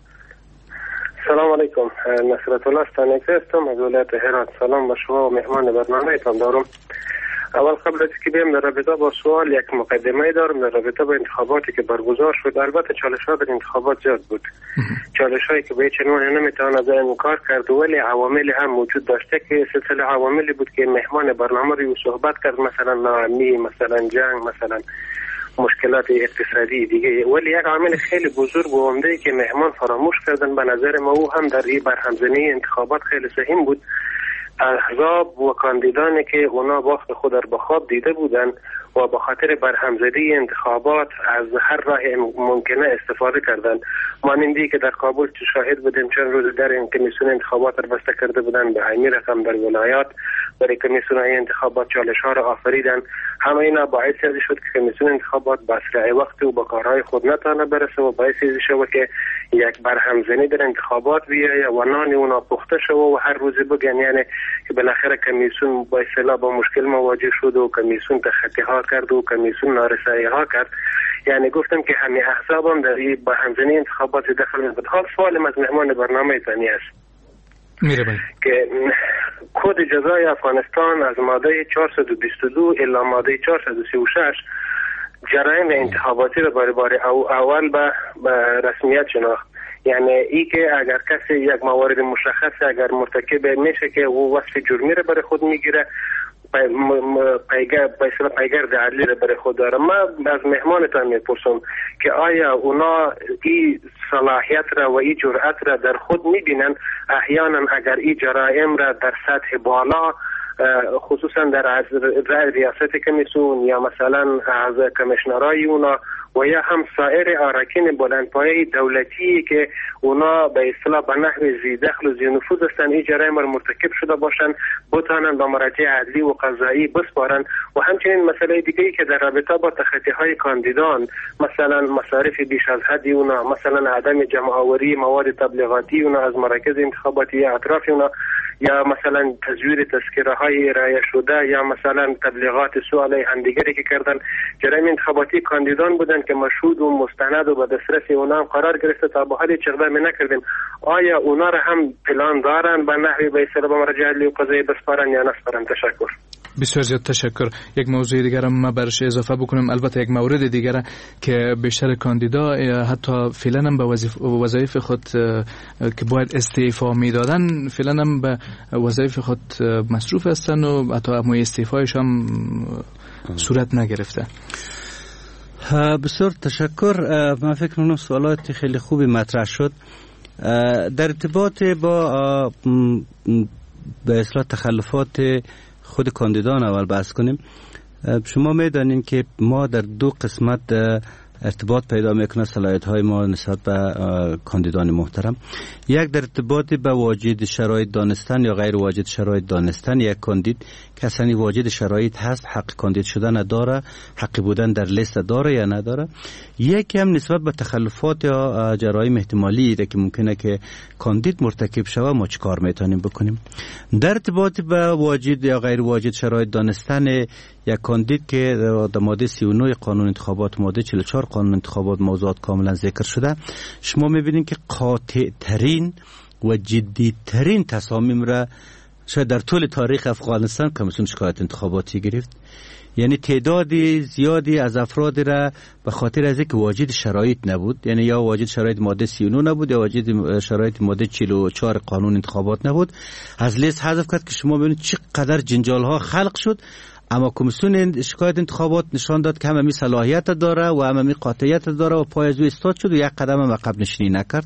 سلام علیکم. نصرت الله استانیکه هستم از ولایت هرات. سلام به شما و مهمان برنامه تان دارم. اول قبل از که بیم در رابطه با سوال یک مقدمه دارم در رابطه با انتخاباتی که برگزار شد. البته چالش‌ها در انتخابات زیاد بود، چالش‌هایی که به هیچ عنوان نمیتوان از انکار کرد، ولی عواملی هم وجود داشته که سلسله عواملی بود که مهمان برنامه رو صحبت کرد، مثلا ناامنی، مثلا جنگ، مثلا مشکلات اقتصادی دیگه. ولی یک عامل خیلی بزرگ و عمده که مهمان فراموش کردن به نظر ما او هم در این برهمزنی انتخابات خیلی سهم بود، احزاب و کاندیدانی که اونا باخت خود در بخواب دیده بودن و به خاطر برهمزدی انتخابات از هر راه ممکنه استفاده کردن. مانندی که در کابل شاهد بودیم چند روز در این کمیسیون انتخابات را بسته کرده بودن، به همین رقم در ولایات برای کمیسیون انتخابات چالش ها را آفریدن. همه اینا باعث شد که کمیسیون انتخابات با اسرع وقت و با کارهای خود نتانه برسه و باعث شد که یک برهمزنی در انتخابات بیایه و نان اونا پخته شد و هر روز بگن، یعنی که بالاخره کمیسیون با اصطلاح با مشکل مواجه شد و کمیسیون تخطی ها کرد و کمیسیون نارسایی ها کرد. یعنی گفتم که همه احزاب هم در این برهمزنی انتخابات دخل می‌کنند. حال سوالم از مهمان برنامه تانی است که کد جزای افغانستان از ماده 422 الی ماده 436 جرایم انتخاباتی را برای بار اول به رسمیت شناخت. یعنی ای که اگر کسی یک موارد مشخص اگر مرتکب میشه که او وصف جرمی را برای خود میگیره، پیگرد عدلی را برای خود داره. من از مهمانتان میپرسم که آیا اونا این صلاحیت را و این جرأت را در خود میبینن؟ احیانا اگر این جرایم را در سطح بالا خصوصا در ریاست کمیسیون یا مثلا از کمیشنرای اونا و یا هم سایر اراکین بلندپایه دولتی که اونا به اصطلاح به نحو ذی دخل و ذی نفوذ هستند این جرایم را مرتکب شده باشند بتوانند به مراجع عدلی و قضایی بسپارند. و همچنین مسئله دیگه‌ای که در رابطه با تخطی های کاندیدان، مثلا مصارف بیش از حدی اونا، مثلا عدم جمع آوری مواد تبلیغاتی اونا از مراکز انتخاباتی اطراف اونا، یا مثلا تزویر تذکره های ارائه شده یا مثلا تبلیغات سوال همدیگری که کردن. جرایم انتخاباتی کاندیدان بودن که مشهود و مستند و به دسترس اونا هم قرار گرفته تا به حال اقدامی نکردیم. آیا اونا را هم پلان دارن به نحوی به اصطلاح به مرجع عدلی و قضایی بسپارن یا نسپارن؟ تشکر. بسیار زیاد تشکر. یک موضوع دیگر هم ما برش اضافه بکنم، البته یک مورد دیگر که بیشتر کاندیدا حتی فعلا هم به وظایف خود که باید استعفا میدادن فعلا هم به وظایف خود مصروف هستن و حتی همون استعفایش هم صورت نگرفته. بسیار تشکر. من فکر کنم سوالات خیلی خوبی مطرح شد در ارتباط با به اصطلاح تخلفات خود کاندیدان. اول بحث کنیم. شما میدانین که ما در دو قسمت ارتباط پیدا میکنه صلاحیت های ما نسبت به کاندیدان محترم. یک در ارتباط به واجد شرایط دانستن یا غیر واجد شرایط دانستن یک کاندید که اصلا واجد شرایط هست، حق کاندید شدن نداره، حق بودن در لیست داره یا نداره. یکی هم نسبت به تخلفات یا جرایم احتمالی که ممکنه که کاندید مرتکب شوه ما چیکار میتونیم بکنیم. در ارتباط به واجد یا غیر واجد شرایط دانستن یک کاندید که در ماده 39 قانون انتخابات، ماده 44 قانون انتخابات موضوعات کاملا ذکر شده، شما میبینید که قاطع ترین و جدی ترین تصامیم را شاید در طول تاریخ افغانستان کمیسیون شکایت انتخاباتی گرفت. یعنی تعدادی زیادی از افراد را به خاطر از اینکه واجد شرایط نبود، یعنی یا واجد شرایط ماده 39 نبود یا واجد شرایط ماده 44 قانون انتخابات نبود، از لیست حذف کرد که شما ببینید چقدر جنجال ها خلق شد. اما کمیسیون شکایت انتخابات نشان داد که همه صلاحیت داره و همه قاطعیت داره و پای از او ایستاد شد و یک قدم هم عقب نشینی نکرد.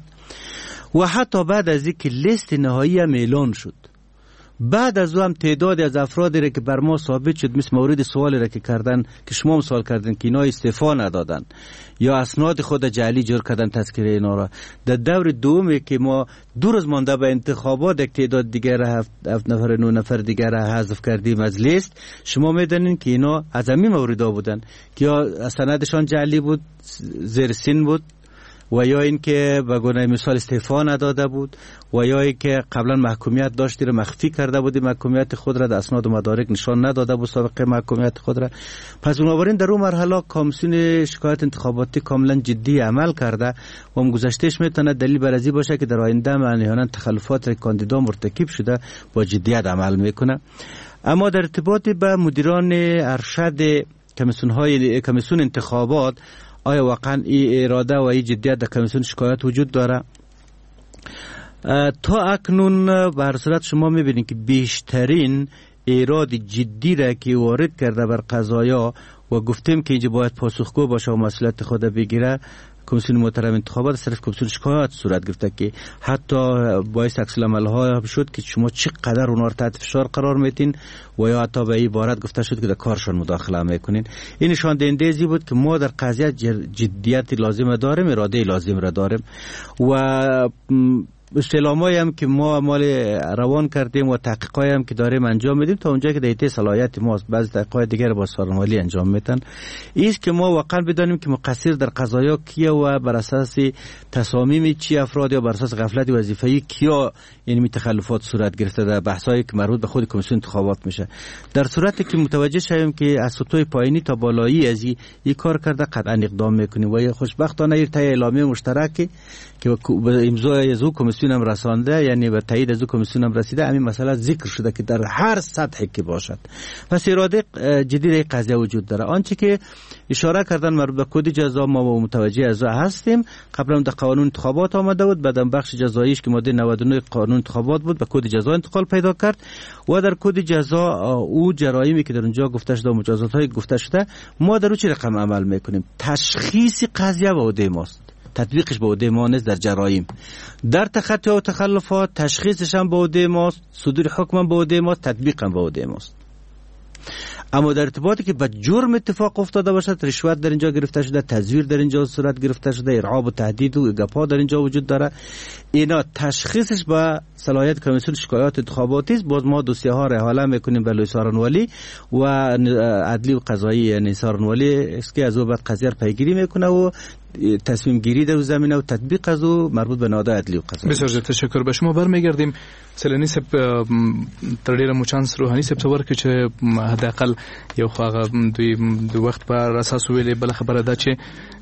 و حتی بعد از اینکه لیست نهایی هم اعلان شد، بعد از او هم تعدادی از افرادی را که بر ما ثابت شد، مثل مورد سوالی را که کردن که شما هم سوال کردن که اینا استعفا ندادن یا اسناد خود جعلی جور کردن تذکره اینا را، در دور دومی که ما 2 روز مانده به انتخابات یک تعداد دیگر 7 نفر 9 نفر دیگر را حذف کردیم از لیست، شما میدونین که اینا از همین موردها بودن که یا سندشان جعلی بود، زیر سن بود، و یا این که به گونه مثال استعفا نداده بود، و یا این که قبلا محکومیت داشتی رو مخفی کرده بودی، محکومیت خود را در اسناد و مدارک نشان نداده بود سابقه محکومیت خود را. پس بنابراین در اون مرحله کمیسیون شکایت انتخاباتی کاملا جدی عمل کرده و هم گذشتهش میتونه دلیل برازی باشه که در آینده معنیانا تخلفات کاندیدا مرتکب شده با جدیت عمل میکنه. اما در ارتباط به مدیران ارشد کمیسیون انتخابات، آیا واقعا این اراده و این جدیت در کمیسیون شکایت وجود داره؟ تا اکنون به هر صورت شما میبینید که بیشترین ایراد جدی را که وارد کرده بر قضایا و گفتیم که اینجا باید پاسخگو باشه و مسئولیت خود بگیره، کمیسیون محترم انتخابات صرف کمیسیون شکایت صورت گرفته که حتی باعث عکس العمل ها شد که شما چقدر اونها رو تحت فشار قرار میتین و یا حتی به عبارت گفته شد که در کارشان مداخله میکنین. این نشان دهنده ازی بود که ما در قضیه جدیت لازم داریم، اراده لازم را داریم و استعلامایی هم که ما مال روان کردیم و تحقیقایی هم که داریم انجام میدیم تا اونجا که دیگه صلاحیت ماست. بعضی تحقیقات دیگر با سازمان‌مالی انجام میدن. ایست که ما واقعا بدانیم که مقصر در قضایا کیه و بر اساس تصامیم چی افراد یا بر اساس غفلت وظیفه‌ای کیا این تخلفات صورت گرفته در بحثایی که مربوط به خود کمیسیون انتخابات میشه. در صورتی که متوجه شویم که از سطوح پایینی تا بالایی از این کار کرده قطعا اقدام میکنیم و خوشبختانه یک اعلامیه مشترکی که به امضای از کمیسیون هم رسانده، یعنی به تایید از کمیسیون هم رسیده، همین مسئله ذکر شده که در هر سطحی که باشد. پس اراده جدی در قضیه وجود داره. آنچه که اشاره کردن مربوط به کد جزا ما متوجه از هستیم. قبلا در قانون انتخابات آمده بود، بعدم بخش جزاییش که ماده 99 قانون انتخابات بود به کد جزا انتقال پیدا کرد و در کد جزا او جرایمی که در اونجا گفته شده و مجازات‌های گفته شده ما در چه رقم عمل میکنیم. تشخیص قضیه به عهده ماست، تطبیقش به عهده ما نیست. در جرایم، در تخطی و تخلفات تشخیصش هم به عهده ماست، صدور حکم هم به عهده ماست، تطبیق هم به عهده ماست. اما در ارتباطی که به جرم اتفاق افتاده باشد، رشوت در اینجا گرفته شده، تزویر در اینجا صورت گرفته شده، ارعاب و تهدید و گپا در اینجا وجود داره، اینا تشخیصش به صلاحیت کمیسیون شکایات انتخاباتی است. باز ما دوسیه ها را حواله میکنیم به لوی سارنوالی و عدلی و قضایی، یعنی سارنوالی است که از او بعد قضیه را پیگیری میکنه و تصمیم گیری در زمینه و تطبیق از او مربوط به نهادهای عدلی و قضایی. بسیار تشکر. به شما برمیگردیم. سلانی سب تر ډیره مو چانس روحاني سب څور کې چې حداقل یو خو دوی وخت پر اساس ویلې بل خبره ده چې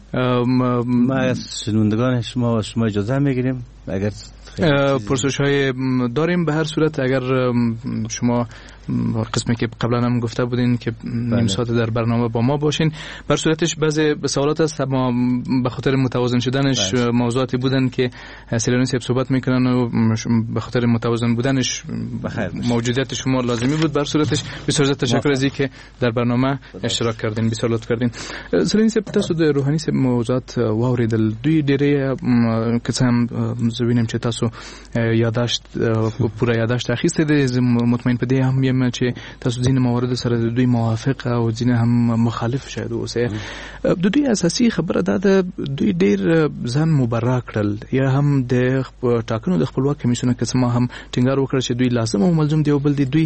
ما از شنوندگان شما اجازه میگیریم اگر پرسش‌های داریم. به هر صورت اگر شما قسمی که قبلا هم گفته بودین که نیم ساعت در برنامه با ما باشین، بر صورتش بعضی سوالات است اما به خاطر متوازن شدنش موضوعاتی بودن که سیلانی صاحب صحبت میکنن و به خاطر متوازن بودنش موجودیت شما لازمی بود. بر صورتش بسیار تشکر از اینکه در برنامه اشتراک کردین. بسیار لطف کردین. سیلانی صاحب تاسو د روحاني صاحب موضوعات واوریدل. دوی ډېرې که هم زوینم چې تاسو یاداشت پوره یاداشت اخیسته دي، مطمئن په دې هم یم چې تاسو ځینې موارد سره د دوی موافق او ځینې هم مخالف شاید اوسئ. د دوی اساسي خبره ده دوی ډېر ځان مبرا کړل یا هم د ټاکنو د خپلواک کمیسیون کې ما هم ټینګار وکړ چې دوی لازم او ملزم دی او بل دوی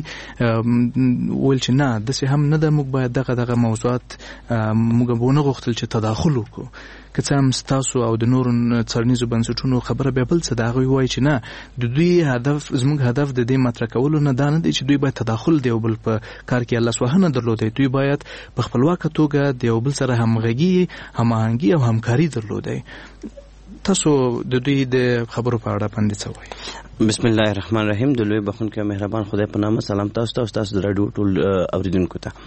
ویل چې نه داسې هم نه ده، موږ باید دغه موضوعات موږ ونه غوښتل چې تداخل وکړو. که څه هم ستاسو او د نورو څارنیزو بنسټونو خبره بیا بل څه د هغوی وایي چې نه د دوی هدف زموږ هدف د دې مطرح کولو نه دا نه دی چې دوی باید تداخل دی او بل په کار کې لاسوهنه درلودی. دوی باید په خپلواکه توګه د یو بل سره همغږي، هماهنګي او همکاري درلودی. تاسو د دوی د خبرو په اړه باندې څه وایي؟ بسم الله الرحمن الرحیم. د لوی بخونکي مهربان خدای په نامه سلام تاسو د رادیو ټول اوریدونکو ته.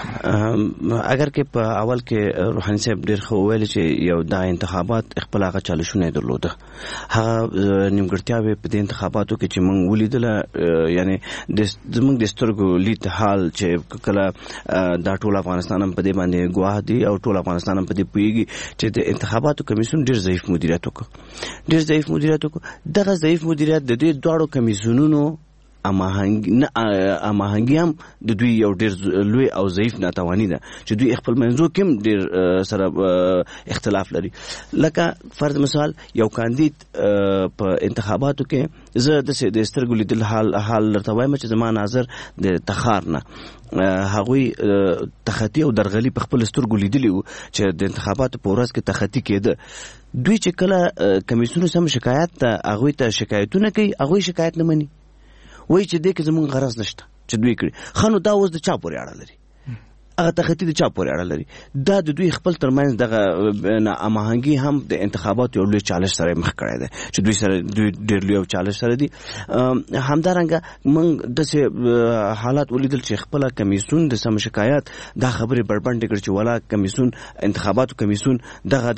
اگر کې په اول کې روحاني صاحب ډېر خو ویل چې یو د انتخابات خپل هغه چالشونه درلوده، هغه نیمګړتیاوې په دې انتخاباتو کې چې موږ ولیدل، یعنی زموږ د سترګو لید حال چې کله دا ټول افغانستان هم په دې باندې ګواه دی او ټول افغانستان هم په دې پوهیږي چې د انتخاباتو کمیسیون ډېر ضعیف مدیریت وکړ. دغه ضعیف مدیریت د دې دواړو کمیسیونونو اماهنګي هم د دوی یو ډېر لوی او ضعیف ناتواني ده چې دوی خپل منځو کې هم ډېر سره اختلاف لري. لکه فرض مثال یو کاندید په انتخاباتو کې زه د سترګو لیدل حال درته وایم چې زما نظر د تخار نه هغوی تخطي او درغلي په خپل سترګو لیدلی وو چې د انتخاباتو په ورځ کې تخطي کېده. دوی چې کله کمیسیون سم شکایت ته هغوی ته شکایتونه کوي، هغوی شکایت نه مني، وایي چې دې کې زموږ غرض نشته چې دوی کړي. خنو دا اوس د چا پورې اړه لري؟ هغه تخطي د چا پورې اړه لري؟ دا د دوی خپل ترمنځ دغه نااماهنګي هم د انتخاباتو یو لوی چالش سره مخ کړی دی چې دوی سره ډېر لوی چالش سره دي. همدارنګه موږ داسې حالات ولیدل چې خپله کمیسیون د سم شکایت دا خبرې بربنډې کړې چې ولا کمیسیون انتخاباتو کمیسیون دغه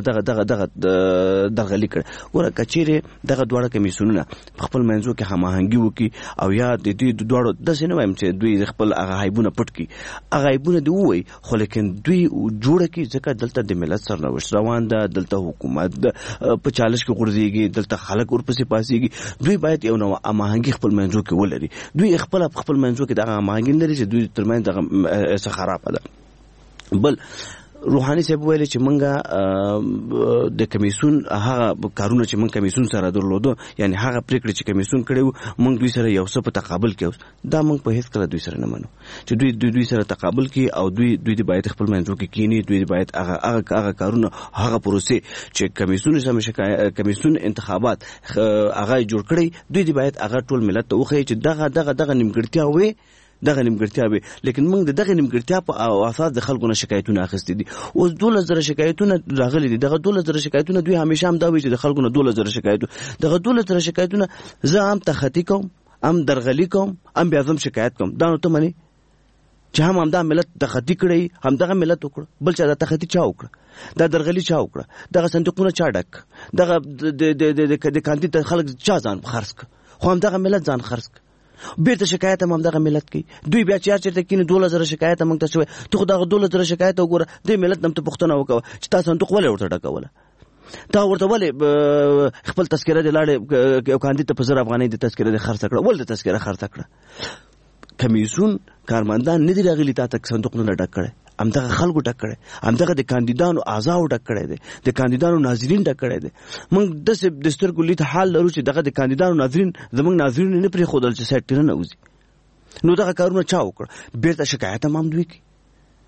درغلي کړه. ګوره که چیرې دغه دواړه کمیسیونونه په خپل منځو کې هماهنګي وکړي او یا د دې دواړو داسې نه وایم چې دوی خپل هغه عیبونه پټ کړي، هغه عیبونه دی وای، خو لیکن دوی جوړه کی ځکه دلته د ملت سرنوشت روان ده، دلته حکومت په چالش کې غورځيږي، دلته خلک ورپسې پاسيږي. دوی باید یو نوع اماهنګي خپل منځو کې ولري. دوی خپل منځو کې دغه اماهنګي لري چې دوی ترمنځ دغه څه خراب ده. بل روحاني صاحب ویل چې منګه د کمیسیون هغه کارونه چې منګه کمیسیون سره درلودو، یعنی هغه پریکړه چې کمیسیون کړو منګ دوی سره یو څه په تقابل کې، دا منګ په هیڅ کله دوی سره نه منو چې دوی سره تقابل کې او دوی د باید خپل منځو کې کینی، دوی باید هغه کارونه هغه پروسه چې کمیسیون انتخابات هغه جوړ کړی، دوی باید هغه ټول ملت ته وخی چې دغه نیمګړتیا وي، دغه نیمګړتیا به. لیکن موږ دغه نیمګړتیا په اساس د خلکو نه شکایتونه اخیستي دي. اوس 12000 شکایتونه راغلي دي. دغه 12000 شکایتونه دوی همیشه هم دا وایي چې د خلکو نه 12000 شکایتونه، دغه 12000 شکایتونه زه هم تخطي کوم، هم درغلي کوم، هم بیا هم شکایت کوم. دا نو ته منې چې هم دا ملت تخطي کړی، هم دغه ملت وکړه، بل چا دا تخطي چا وکړه، دا درغلي چا وکړه، دغه صندوقونه چا ډک، دغه د کاندید خلک چا ځان خرڅ کړ، خو هم دغه ملت ځان خرڅ کړ. بیرته شکایت هم دغه ملت کوي. دوی بیا چیرته کینې 12000 شکایت هم ته شوی، ته دغه 12000 شکایت وګوره، د ملت نم ته پوښتنه وکړه چې تاسو صندوق ولې ورته ډکوله، تا ورته ولې خپل تذکره د لاړې یو کاندید ته په 1000 افغانۍ د تذکره د خرڅ کړه، ولې تذکره خرڅ کړه؟ کمیسیون کارمندان نه دي راغلي تا ته صندوق نه ډک کړي، همدغه خلکو ډک کړي، همدغه د کاندیدانو اعضاو ډک کړي دي، د کاندیدانو ناظرین ډک کړي دي. موږ د سترګو لید حال لرو چې دغه د کاندیدانو ناظرین زموږ ناظرین نه پرې خودل چې سایت نه وځي. نو دغه کارونه چا وکړه؟ بیرته شکایت هم دوی کوي.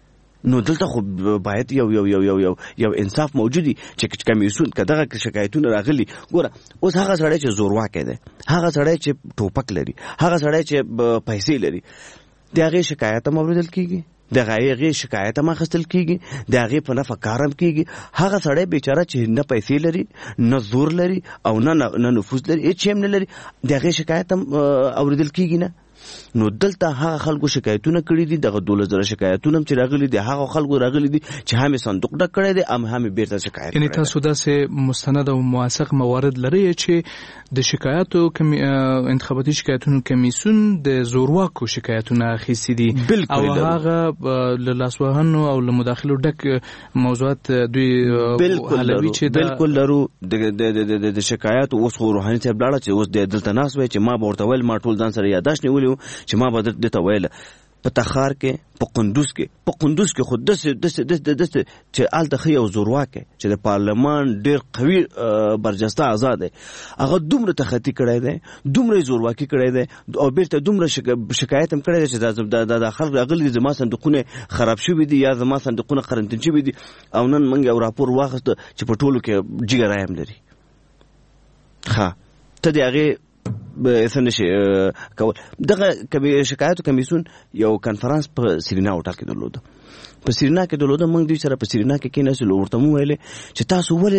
نو دلته خو باید یو انصاف موجودي چې کمیسیون کداغه شکایتونه راغلي. ګوره اوس هغه سړی چې زورواکې دی، هغه سړی چې ټوپک لري، هغه سړی چې پیسې لري، د هغې شکایت هم اورېدل کېږي، د هغې شکایت هم اخیستل کېږي، د هغې په نفع کار هم کېږي. هغه سړی بیچاره چې نه پیسې لري، نه زور لري او نه نفوذ لري، هېڅ شی هم نه لري، د هغې شکایت هم اورېدل کېږي نه. نو دلته هغه خلکو شکایتونه کړي دي، دغه 12,000 شکایتونه چې راغلي دي هغه خلکو راغلي دي چې هم صندوق ډک کړی دی، هم بیرته شکایت. یعنی تاسو داسې مستند او موثق موارد لري چې د شکایاتو انتخاباتي شکایتونو کمیسیون د زورواکو شکایتونه اخیستي دي او هغه له لاسوهنو او له مداخلو ډک موضوعات دوی حلوي چې بالکل لرو. د شکایاتو اوس خو روحاني صاحب لاړه چې اوس د دلته ناست وای چې ما به ورته ویل، ما ټول ځان سره یاداشت نیولی چې ما به درته ویله په تخار کې، په قندوز کې خو داسې چې هلته ښه یو زورواکی چې د پارلمان ډېر قوي برجسته اعضا دی، هغه دومره تخطي کړی دی، دومره زورواکي کړی دی او بیرته دومره شکایت هم کړی دی چې دا خلک راغلي دي زما صندوقونه خراب شوي دي یا زما صندوقونه قرنطین شوي دي او نن موږ یو راپور واخیسته چې په ټولو کې جګه رای هم لري. ښه ته د هغې څه نشي کول. دغه شکایاتو کمیسیون یو کنفرانس په سرینا هوټل کې درلوده، په سرینا کې درلوده. موږ دوی سره په سرینا کې کېناستلو، ورته مو ویلې چې تاسو ولې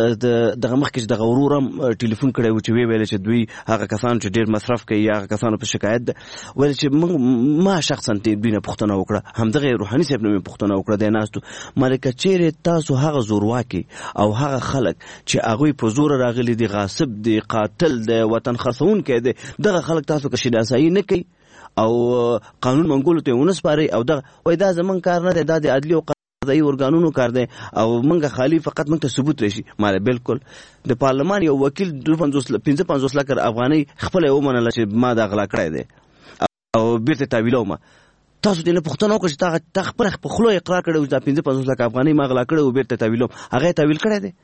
دغه مخکې چې دغه ورور هم ټلیفون کړی و چې ویل چې دوی هغه کسان چې ډېر مصرف کوي یا هغه کسانو په شکایت ده، ویل چې ما شخصا دوی نه پوښتنه وکړه، همدغه روحاني صاحب نه مې پوښتنه وکړه دی ناستو، مالکه چیرې تاسو هغه زورواکي او هغه خلک چې هغوی په زوره راغلي دي، غاصب دي، قاتل دی، وطن خرڅوونکی دی، دغه خلک تاسو که شناسایي نه کوي او قانون منګولو ته ونه سپارئ او دغه وایي دا زمونږ کار نه دی، دا د عدلي او قضایي ارګانونو کار دی او موږ خالي فقط موږ ته ثبوت راشي. ماله بالکل د پارلمان یو وکیل 55 لک افغانۍ خپله یې ومنله چې ما دا غلا کړی دی او بیرته تاویلومه. تاسو دې نه پوښتنه وکړه چې تا خپله په خوله اقرار کړی و چې دا 55 لک افغانۍ ما غلا کړی و بیرته تاویلوم، هغه یې تاویل کړی دی.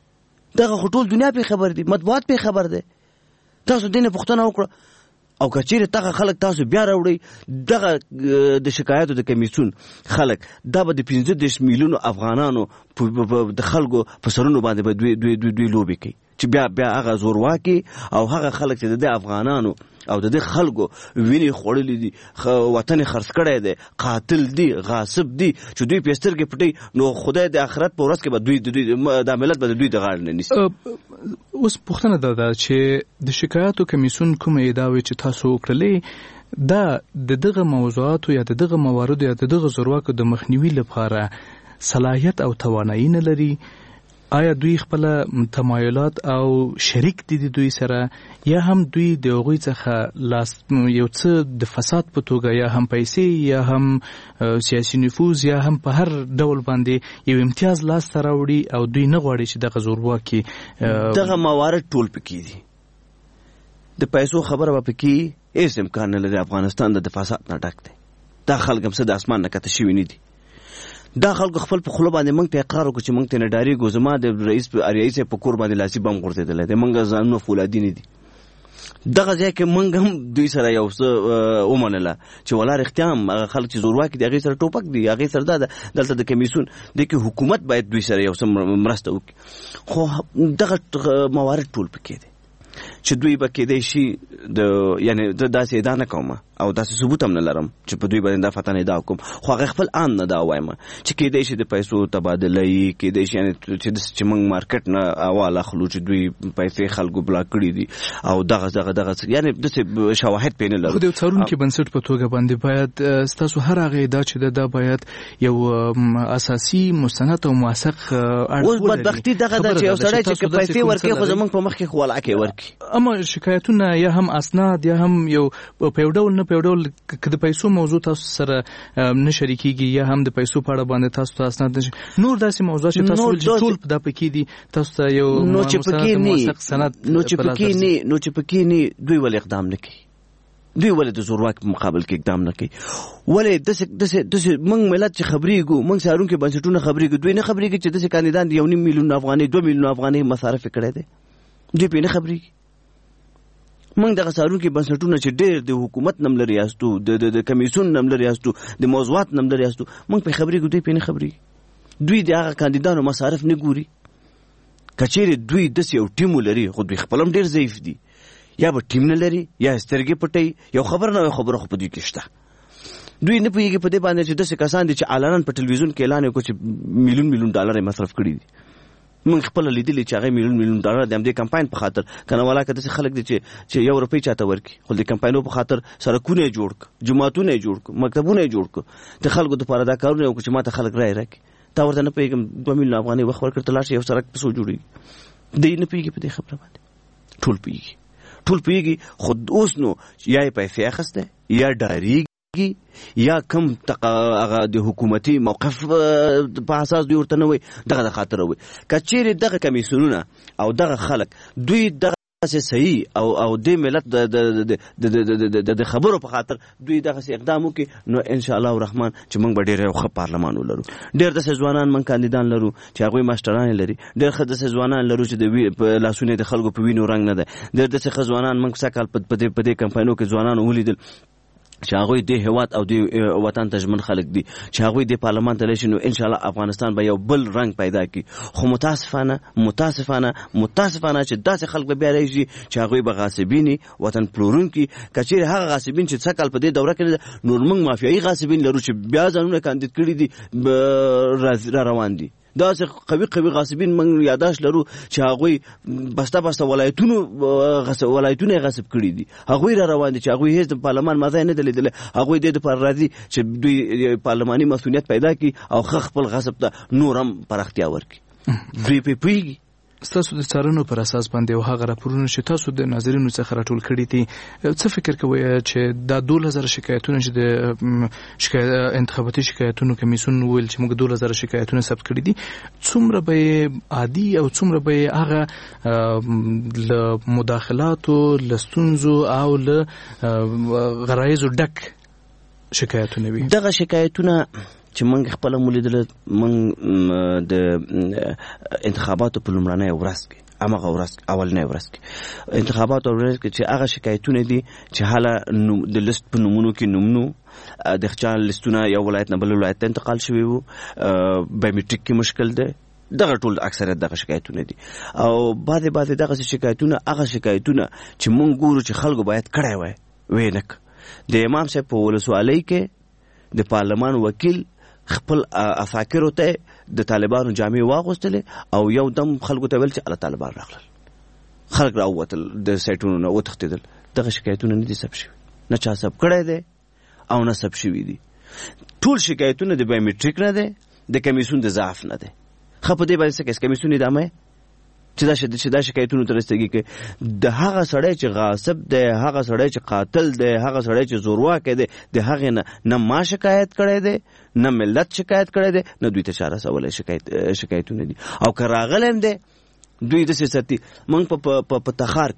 دغه خو ټول دنیا پې خبر دی، مطبوعات پې خبر دی. تاسو دې نه پوښتنه وکړه او که چیرې دغه خلک تاسو بیا راوړئ، دغه د شکایاتو د کمیسیون خلک دا به د 15 میلیونو افغانانو د خلکو په سرونو باندې به دوی لوبې کوي چې بیا هغه زورواکي او هغه خلک چې د افغانانو او د خلکو وینې خوړلې دي، وطن خرڅ کړی دی، قاتل دي، غاصب دي چې دوی په سترګې پټي، نو خدای د آخرت په ورځ کې به دوی د ملت به دوی د غاړې نه نیسي. اوس پوښتنه ده چې د شکایاتو کمیسیون کومه ادعاوې چې تاسو وکړلې دا د دغه موضوعاتو یا د دغه مواردو یا د دغه زورواکو د مخنیوي لپاره صلاحیت او توانایي نه لري؟ آیا دوی خپل تمایلات او شریک دي دوی سره یا هم دوی د هغوی څخه یو څه د فساد په توګه یا هم پیسې یا هم سیاسي نفوذ یا هم په هر ډول باندې یو امتیاز لاس ته راوړي او دوی نه غواړي چې دغه زورواکي دغه موارد ټول پکې دي. د پیسو خبره به پکې هیڅ امکان نه لري. افغانستان د فساد نه ډک دی. دا خلک هم څه د اسمان نه کته شوي نه دي. دا خلکو خپل په خوله باندې موږ ته اقرار وکړو چې موږ ته نه ډارېږو. زما د رئیس په کور باندې لاسي بم غورځېدلی دی، موږ ځانونه فولادي نه دي. دغه ځای کې موږ هم دوی سره یو څه ومنله چې ولا رښتیا هم هغه خلک چې زورواکي دي هغې سره ټوپک دي، هغې سره دا ده. دلته د کمیسیون دی کې حکومت باید دوی سره یو څه مرسته وکړي، خو دغه موارد ټول پکې دي چې دوی به کېدی شي یعنی داسې ادعا نه کوم او داسې ثبوت هم نه لرم چې په دوی باندې دا فتنه ادعا کوم، خو هغه خپل آن نه دا وایم چې کېدی شي د پیسو تبادله یې، کېدی شي چې موږ مارکیټ نه اول اخلو چې دوی پیسې خلکو بلاک کړي دي او دغه یعنی داسې شواهد پې نه لرو. خو د څارونکي بنسټ په توګه باندې باید ستاسو هر هغه ادعا چې دا باید یو اساسي مستند او موثق اړخ ولري. اوس بدبختي دغه ده چې یو سړی چې پیسې ورکوي خو زموږ په مخ کې خو ولعکې ورکوي. اما شکایتونه یا هم اسناد یا هم یو په یو ډول نه په یو ډول که د پیسو موضوع تاسو سره نه شریکېږي یا هم د پیسو په اړه باندې تاسو ته اسناد نشي، نور داسې موضوع چې تاسو ټول په دا پکې دي تاسو ته یو موثق سند نو چې پکې نه دوی ول اقدام نه کوي، دوی ولې د زورواک په مقابل کې اقدام نه کوي؟ ولې داسې موږ ملت چې خبرېږو، موږ څارونکي بنسټونه خبرېږو، دوی نه خبرېږي چې داسې کاندیدان 1.5 میلیون افغانۍ 2 میلیون افغانۍ مصارف کړی دی، دوی پې نه خبرېږي. موږ دغه څارونکي بنسټونه چې ډېر د حکومت نم لري یاستو د کمیسیون نم لري یاستو د موضوعات نم لري یاستو موږ په خبرېږو دوی پې نه خبرېږي دوی د هغه کاندیدانو مصارف نه ګوري که چیرې دوی داسې یو ټیم ولري خو دوی خپل هم ډېر ضعیف دي یا به ټیم نه لري یا سترګې پټوي یو خبر نه یو خبره خو په دوی کې شته دوی نه پوهېږي په دې باندې چې داسې کسان دي چې علنا په ټلویزیون کې اعلان وکړو چې میلیون میلیون ډالر یې مصرف کړي دي موږ خپله لیدلي چې هغه میلیون میلیون ډالر د همدې کمپاین په خاطر که نه ولا که داسې خلک دي چې 1 روپۍ چاته ورکړي خو د کمپاینو په خاطر سړکونه یې جوړ کړه جوماتونه یې جوړ کړه مکتبونه یې جوړ کړه د خلکو دپاره دا کارونه یې وکړو چې ما ته خلک رایې راکړي تا ورته نه پوهېږم 2 میلیون افغانۍ وخت ورکړ ته لاړ شي یو سړک په څو جوړېږي دوی نه پوهېږي په دې خبره باندې ټول پوهېږي خو اوس نو یا یې پیسې اخیستی یا ډارېږي یا کم هغه د حکومتي موقف په اساس دوی ورته نه وایي دغه د خاطره وایي که چیرې دغه کمیسیونونه او دغه خلک دوی دغسې صحیح او د ملت د خبرو په خاطر دوی دغسې اقدام وکړي نو انشاءالله الرحمن چې موږ به ډېر یو ښه پارلمان ولرو ډېر داسې ځوانان موږ کاندیدان لرو چې هغوی ماسټران لري ډېر ښه داسې ځوانان لرو چې د لاسونه د خلکو په وینو رنګ نه دی ډېر داسې ښه ځوانان موږ سږ کال په دې کمپاینو کې ځوانانو ولیدل چې هغوی د هیواد او د وطن ته ژمن خلک دي چې هغوی د پارلمان ته راشي نو انشاءالله افغانستان به یو بل رنګ پیدا کړي خو متاسفانه چې داسې خلک به بیا راشي چې هغوی به غاصبین وطن پلورونکي که چیرې هغه غاصبین چې څه کال په دې دوره کې نور موږ مافیایي غاصبین لرو چې بیا ځانونه کاندید کړي دي را روان دي داسې قوي غاصبین موږ یاداشت لرو چې هغوی بسته ولایتونه یې غصب کړي دي هغوی را روان دي چې هغوی هیڅ د پارلمان مزه نه دی لیدلی هغوی دې دپاره راځي چې دوی پارلماني مسؤلیت پیدا کړي او خپل غصب ته نور هم پراختیا ورکړي دوی پې پوهېږي ستاسو د څارنو پر اساس باندې او هغه راپورونه چې تاسو د ناظرینو څخه راټول کړي دي څه فکر کوئ چې دا 2000 شکایتونه چې د انتخاباتي شکایتونو کمیسیون ویل چې موږ 2000 شکایتونه ثبت کړي دي څومره به عادي او څومره به هغه له مداخلاتو له ستونزو او له غرایزو ډک شکایتونه وي دغه شکایتونه چې موږ خپله مولیدله موږ د انتخاباتو په لومړنۍ ورځ کې همغه اولنۍ ورځ کې انتخاباتو ورځ کې چې هغه شکایتونه دي چې حاله د لیست په نومونو کې نومونو د چا لیستونه یو ولایت نه بل ولایت ته انتقال شوي وو بایومیټریک کې مشکل دی دغه ټول اکثریت دغه شکایتونه دي او بعضې دغه شکایتونه هغه شکایتونه چې موږ ګورو چې خلکو باید کړی وی نه د امام صاحب په ولسوالۍ کې د پارلمان وکیل خپل افاکرو ته د طالبانو جامې واغوستلې او یو دم خلکو ته ویل چې الله طالبان راغلل خلک راووتل د سایټونو نه وتښتېدل دغه شکایتونه نه دي ثبت شوي نه چا ثبت کړی دی او نه ثبت شوي دي ټول شکایتونه د بایومیټریک نه دی د کمیسیون د ضعف نه دی ښه په دې باندې څه کیس کمیسیون ادامه چې دا شکایتونو ته رسېږي کې د هغه سړی چې غاصب دی هغه سړی چې قاتل دی هغه سړی چې زورواکی دی د هغې نه ما شکایت کړی دی نه ملت شکایت کړی دی نه دوی ته چا رسولی شکایتونه دي او که راغلی هم دی دوی داسې ساتي موږ په تخار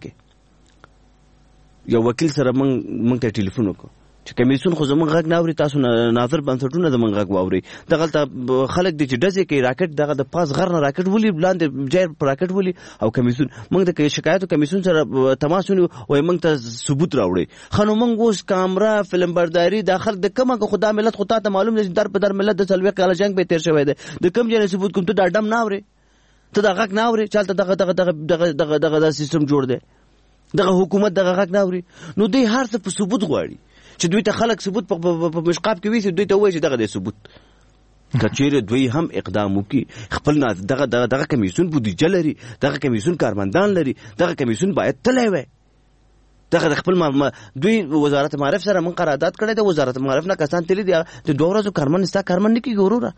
کې یو وکیل سره موږ ته ټلیفون وکړو چې کمیسیون خو زموږ غږ نه اوري تاسو ناظر بنسټونه زموږ غږ واورئ دغلته خلک دي چې ډزې کوي راکټ دغه د پاس غر نه راکټ ولي لاندې جایر په راکټ ولي او کمیسیون موږ د شکایتو کمیسیون سره تماس ونیو وایي موږ ته ثبوت راوړئ ښه نو موږ اوس کامره فلم برداري دا خلک د کومه که خو دا ملت خو تا ته معلوم دی چې در په در ملت د 40 کاله جنګ به تېر شوی دی د کوم ځای نه ثبوت کوم ته دا ډم نه اورې ته دا غږ نه اورې چې هلته دغه سیستم جوړ دی دغه حکومت دغه غږ نه اوري نو دوی هر څه په ثبوت غواړي چې دوی ته خلک ثبوت په مشقاب کې ویسي دوی ته وایي چې دغه دی ثبوت که چیرې دوی هم اقدام وکړي خپل دغه کمیسیون بودیجه لري دغه کمیسیون کارمندان لري دغه کمیسیون باید تللی وی دغه د خپل دوی وزارت معارف سره موږ قرارداد کړی دی وزارت معارف نه کسان تللي دي د 2 ورځو کارمند ستا کارمند نه کېږي وروره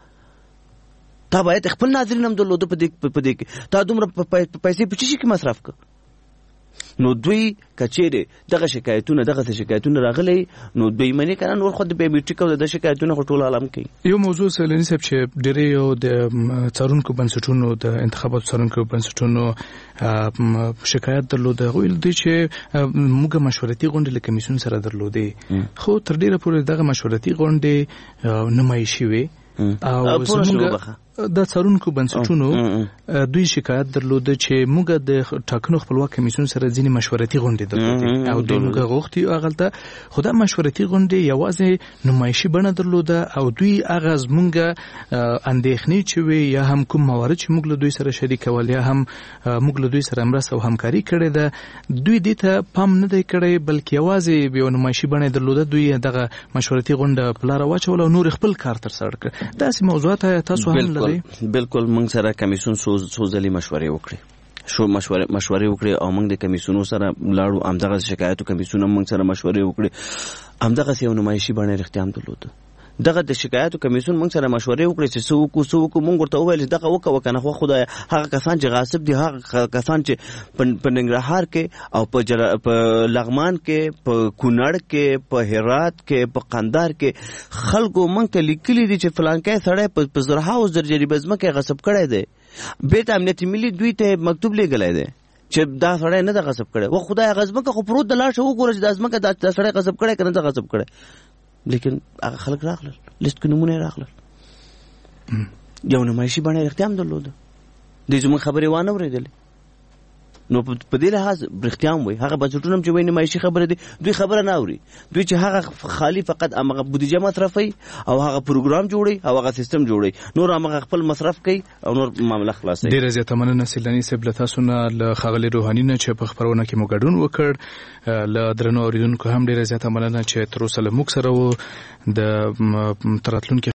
تا باید خپل ناظرین هم درلوده په دې کې تا دومره پیسې په څه شي کې مصرف کړه نو دوی کچېرې دغه شکایتونه راغلی نو دوی منې که نه نور خو د بایومیټریک او د شکایتونه خو ټول عالم کوي یو موضوع سیلاني صاحب چې ډېری یو د څارونکو بنسټونو د انتخاباتو څارونکو بنسټونو شکایت درلوده هغوی دوی چې موږ مشورتي غونډې له کمیسیون سره درلودې خو تر ډېره پورې دغه مشورتي غونډې نمایشي وې او د څارونکو بنسټونو دوی شکایت درلود چې موږ د ټاکنو خپلواک کمیسیون سره ځینې مشورتي غونډې درلودې او دوی موږ غوښتي هغلته خو دا مشورتي غونډې یوازې نمایشي بڼه درلوده او دوی هغه زمونږ اندېښنې چې وي یا هم کوم موارد چې موږ له دوی سره شریکول یا هم موږ له دوی سره مرسته او همکاري کړې ده دوی دې ته پام نه دی کړی بلکې یوازې یو نمایشي بڼه درلوده دوی دغه مشورتي غونډه په لاره واچول او نور خپل کار ترسره کړ داسې موضوعات تاسو هم لرئ بالکل موږ سره کمیسیون څو ځلې مشورې وکړې او موږ د کمیسیونو سره لاړو همدغه شکایتو کمیسیون موږ سره مشورې وکړې همدغه یو نمایشي بڼه اختیار درلوده دغه د شکایتو کمیسیون موږ سره مشورې وکړې چې څه وکړو موږ ورته وویل دغه وکړه کنه خو خدای هغه کسان چې غاصب دي هغه کسان چې په ننګرهار کې او په لغمان کې په کونړ کې په هرات کې په قندهار کې خلکو موږ ته لیکلي دي چې فلانکې سړی په زرهاوو زرجري بزمکه غصب کړی دی بیت امنیت ملي دوی ته مکتوب لګلای دی چې دا سړی نه د غصب کړی و خدای غصبکه خو پروت د لاشه وګوره چې د ازمکه دا سړی غصب کړی کنه دا غصب کړی لیکن هغه خلک راغلل لیست کې نمونه راغلل یو نمایشي باندې اختیام درلوده د زموږ خبرې وانه ورېدلې نو په دې لحاظ برختیام وي هغه بچټونه چې وای نمایشي خبره دي دوی خبره نه اوري دوی چې هغه خالی فقط هغه بودیجه مصرفي او هغه پروګرام جوړي او هغه سیستم جوړي نور هغه خپل مصرف کوي او نور معاملې خلاصي ډیره زیاته مننه سیلانی صاحب له تاسو نه له خغلی روحاني نه چې په خبرونه کې مو ګډون وکړ له درنو اوریدونکو هم ډیره زیاته مننه چې تر اوسه موږ سره وو د تراتلونکو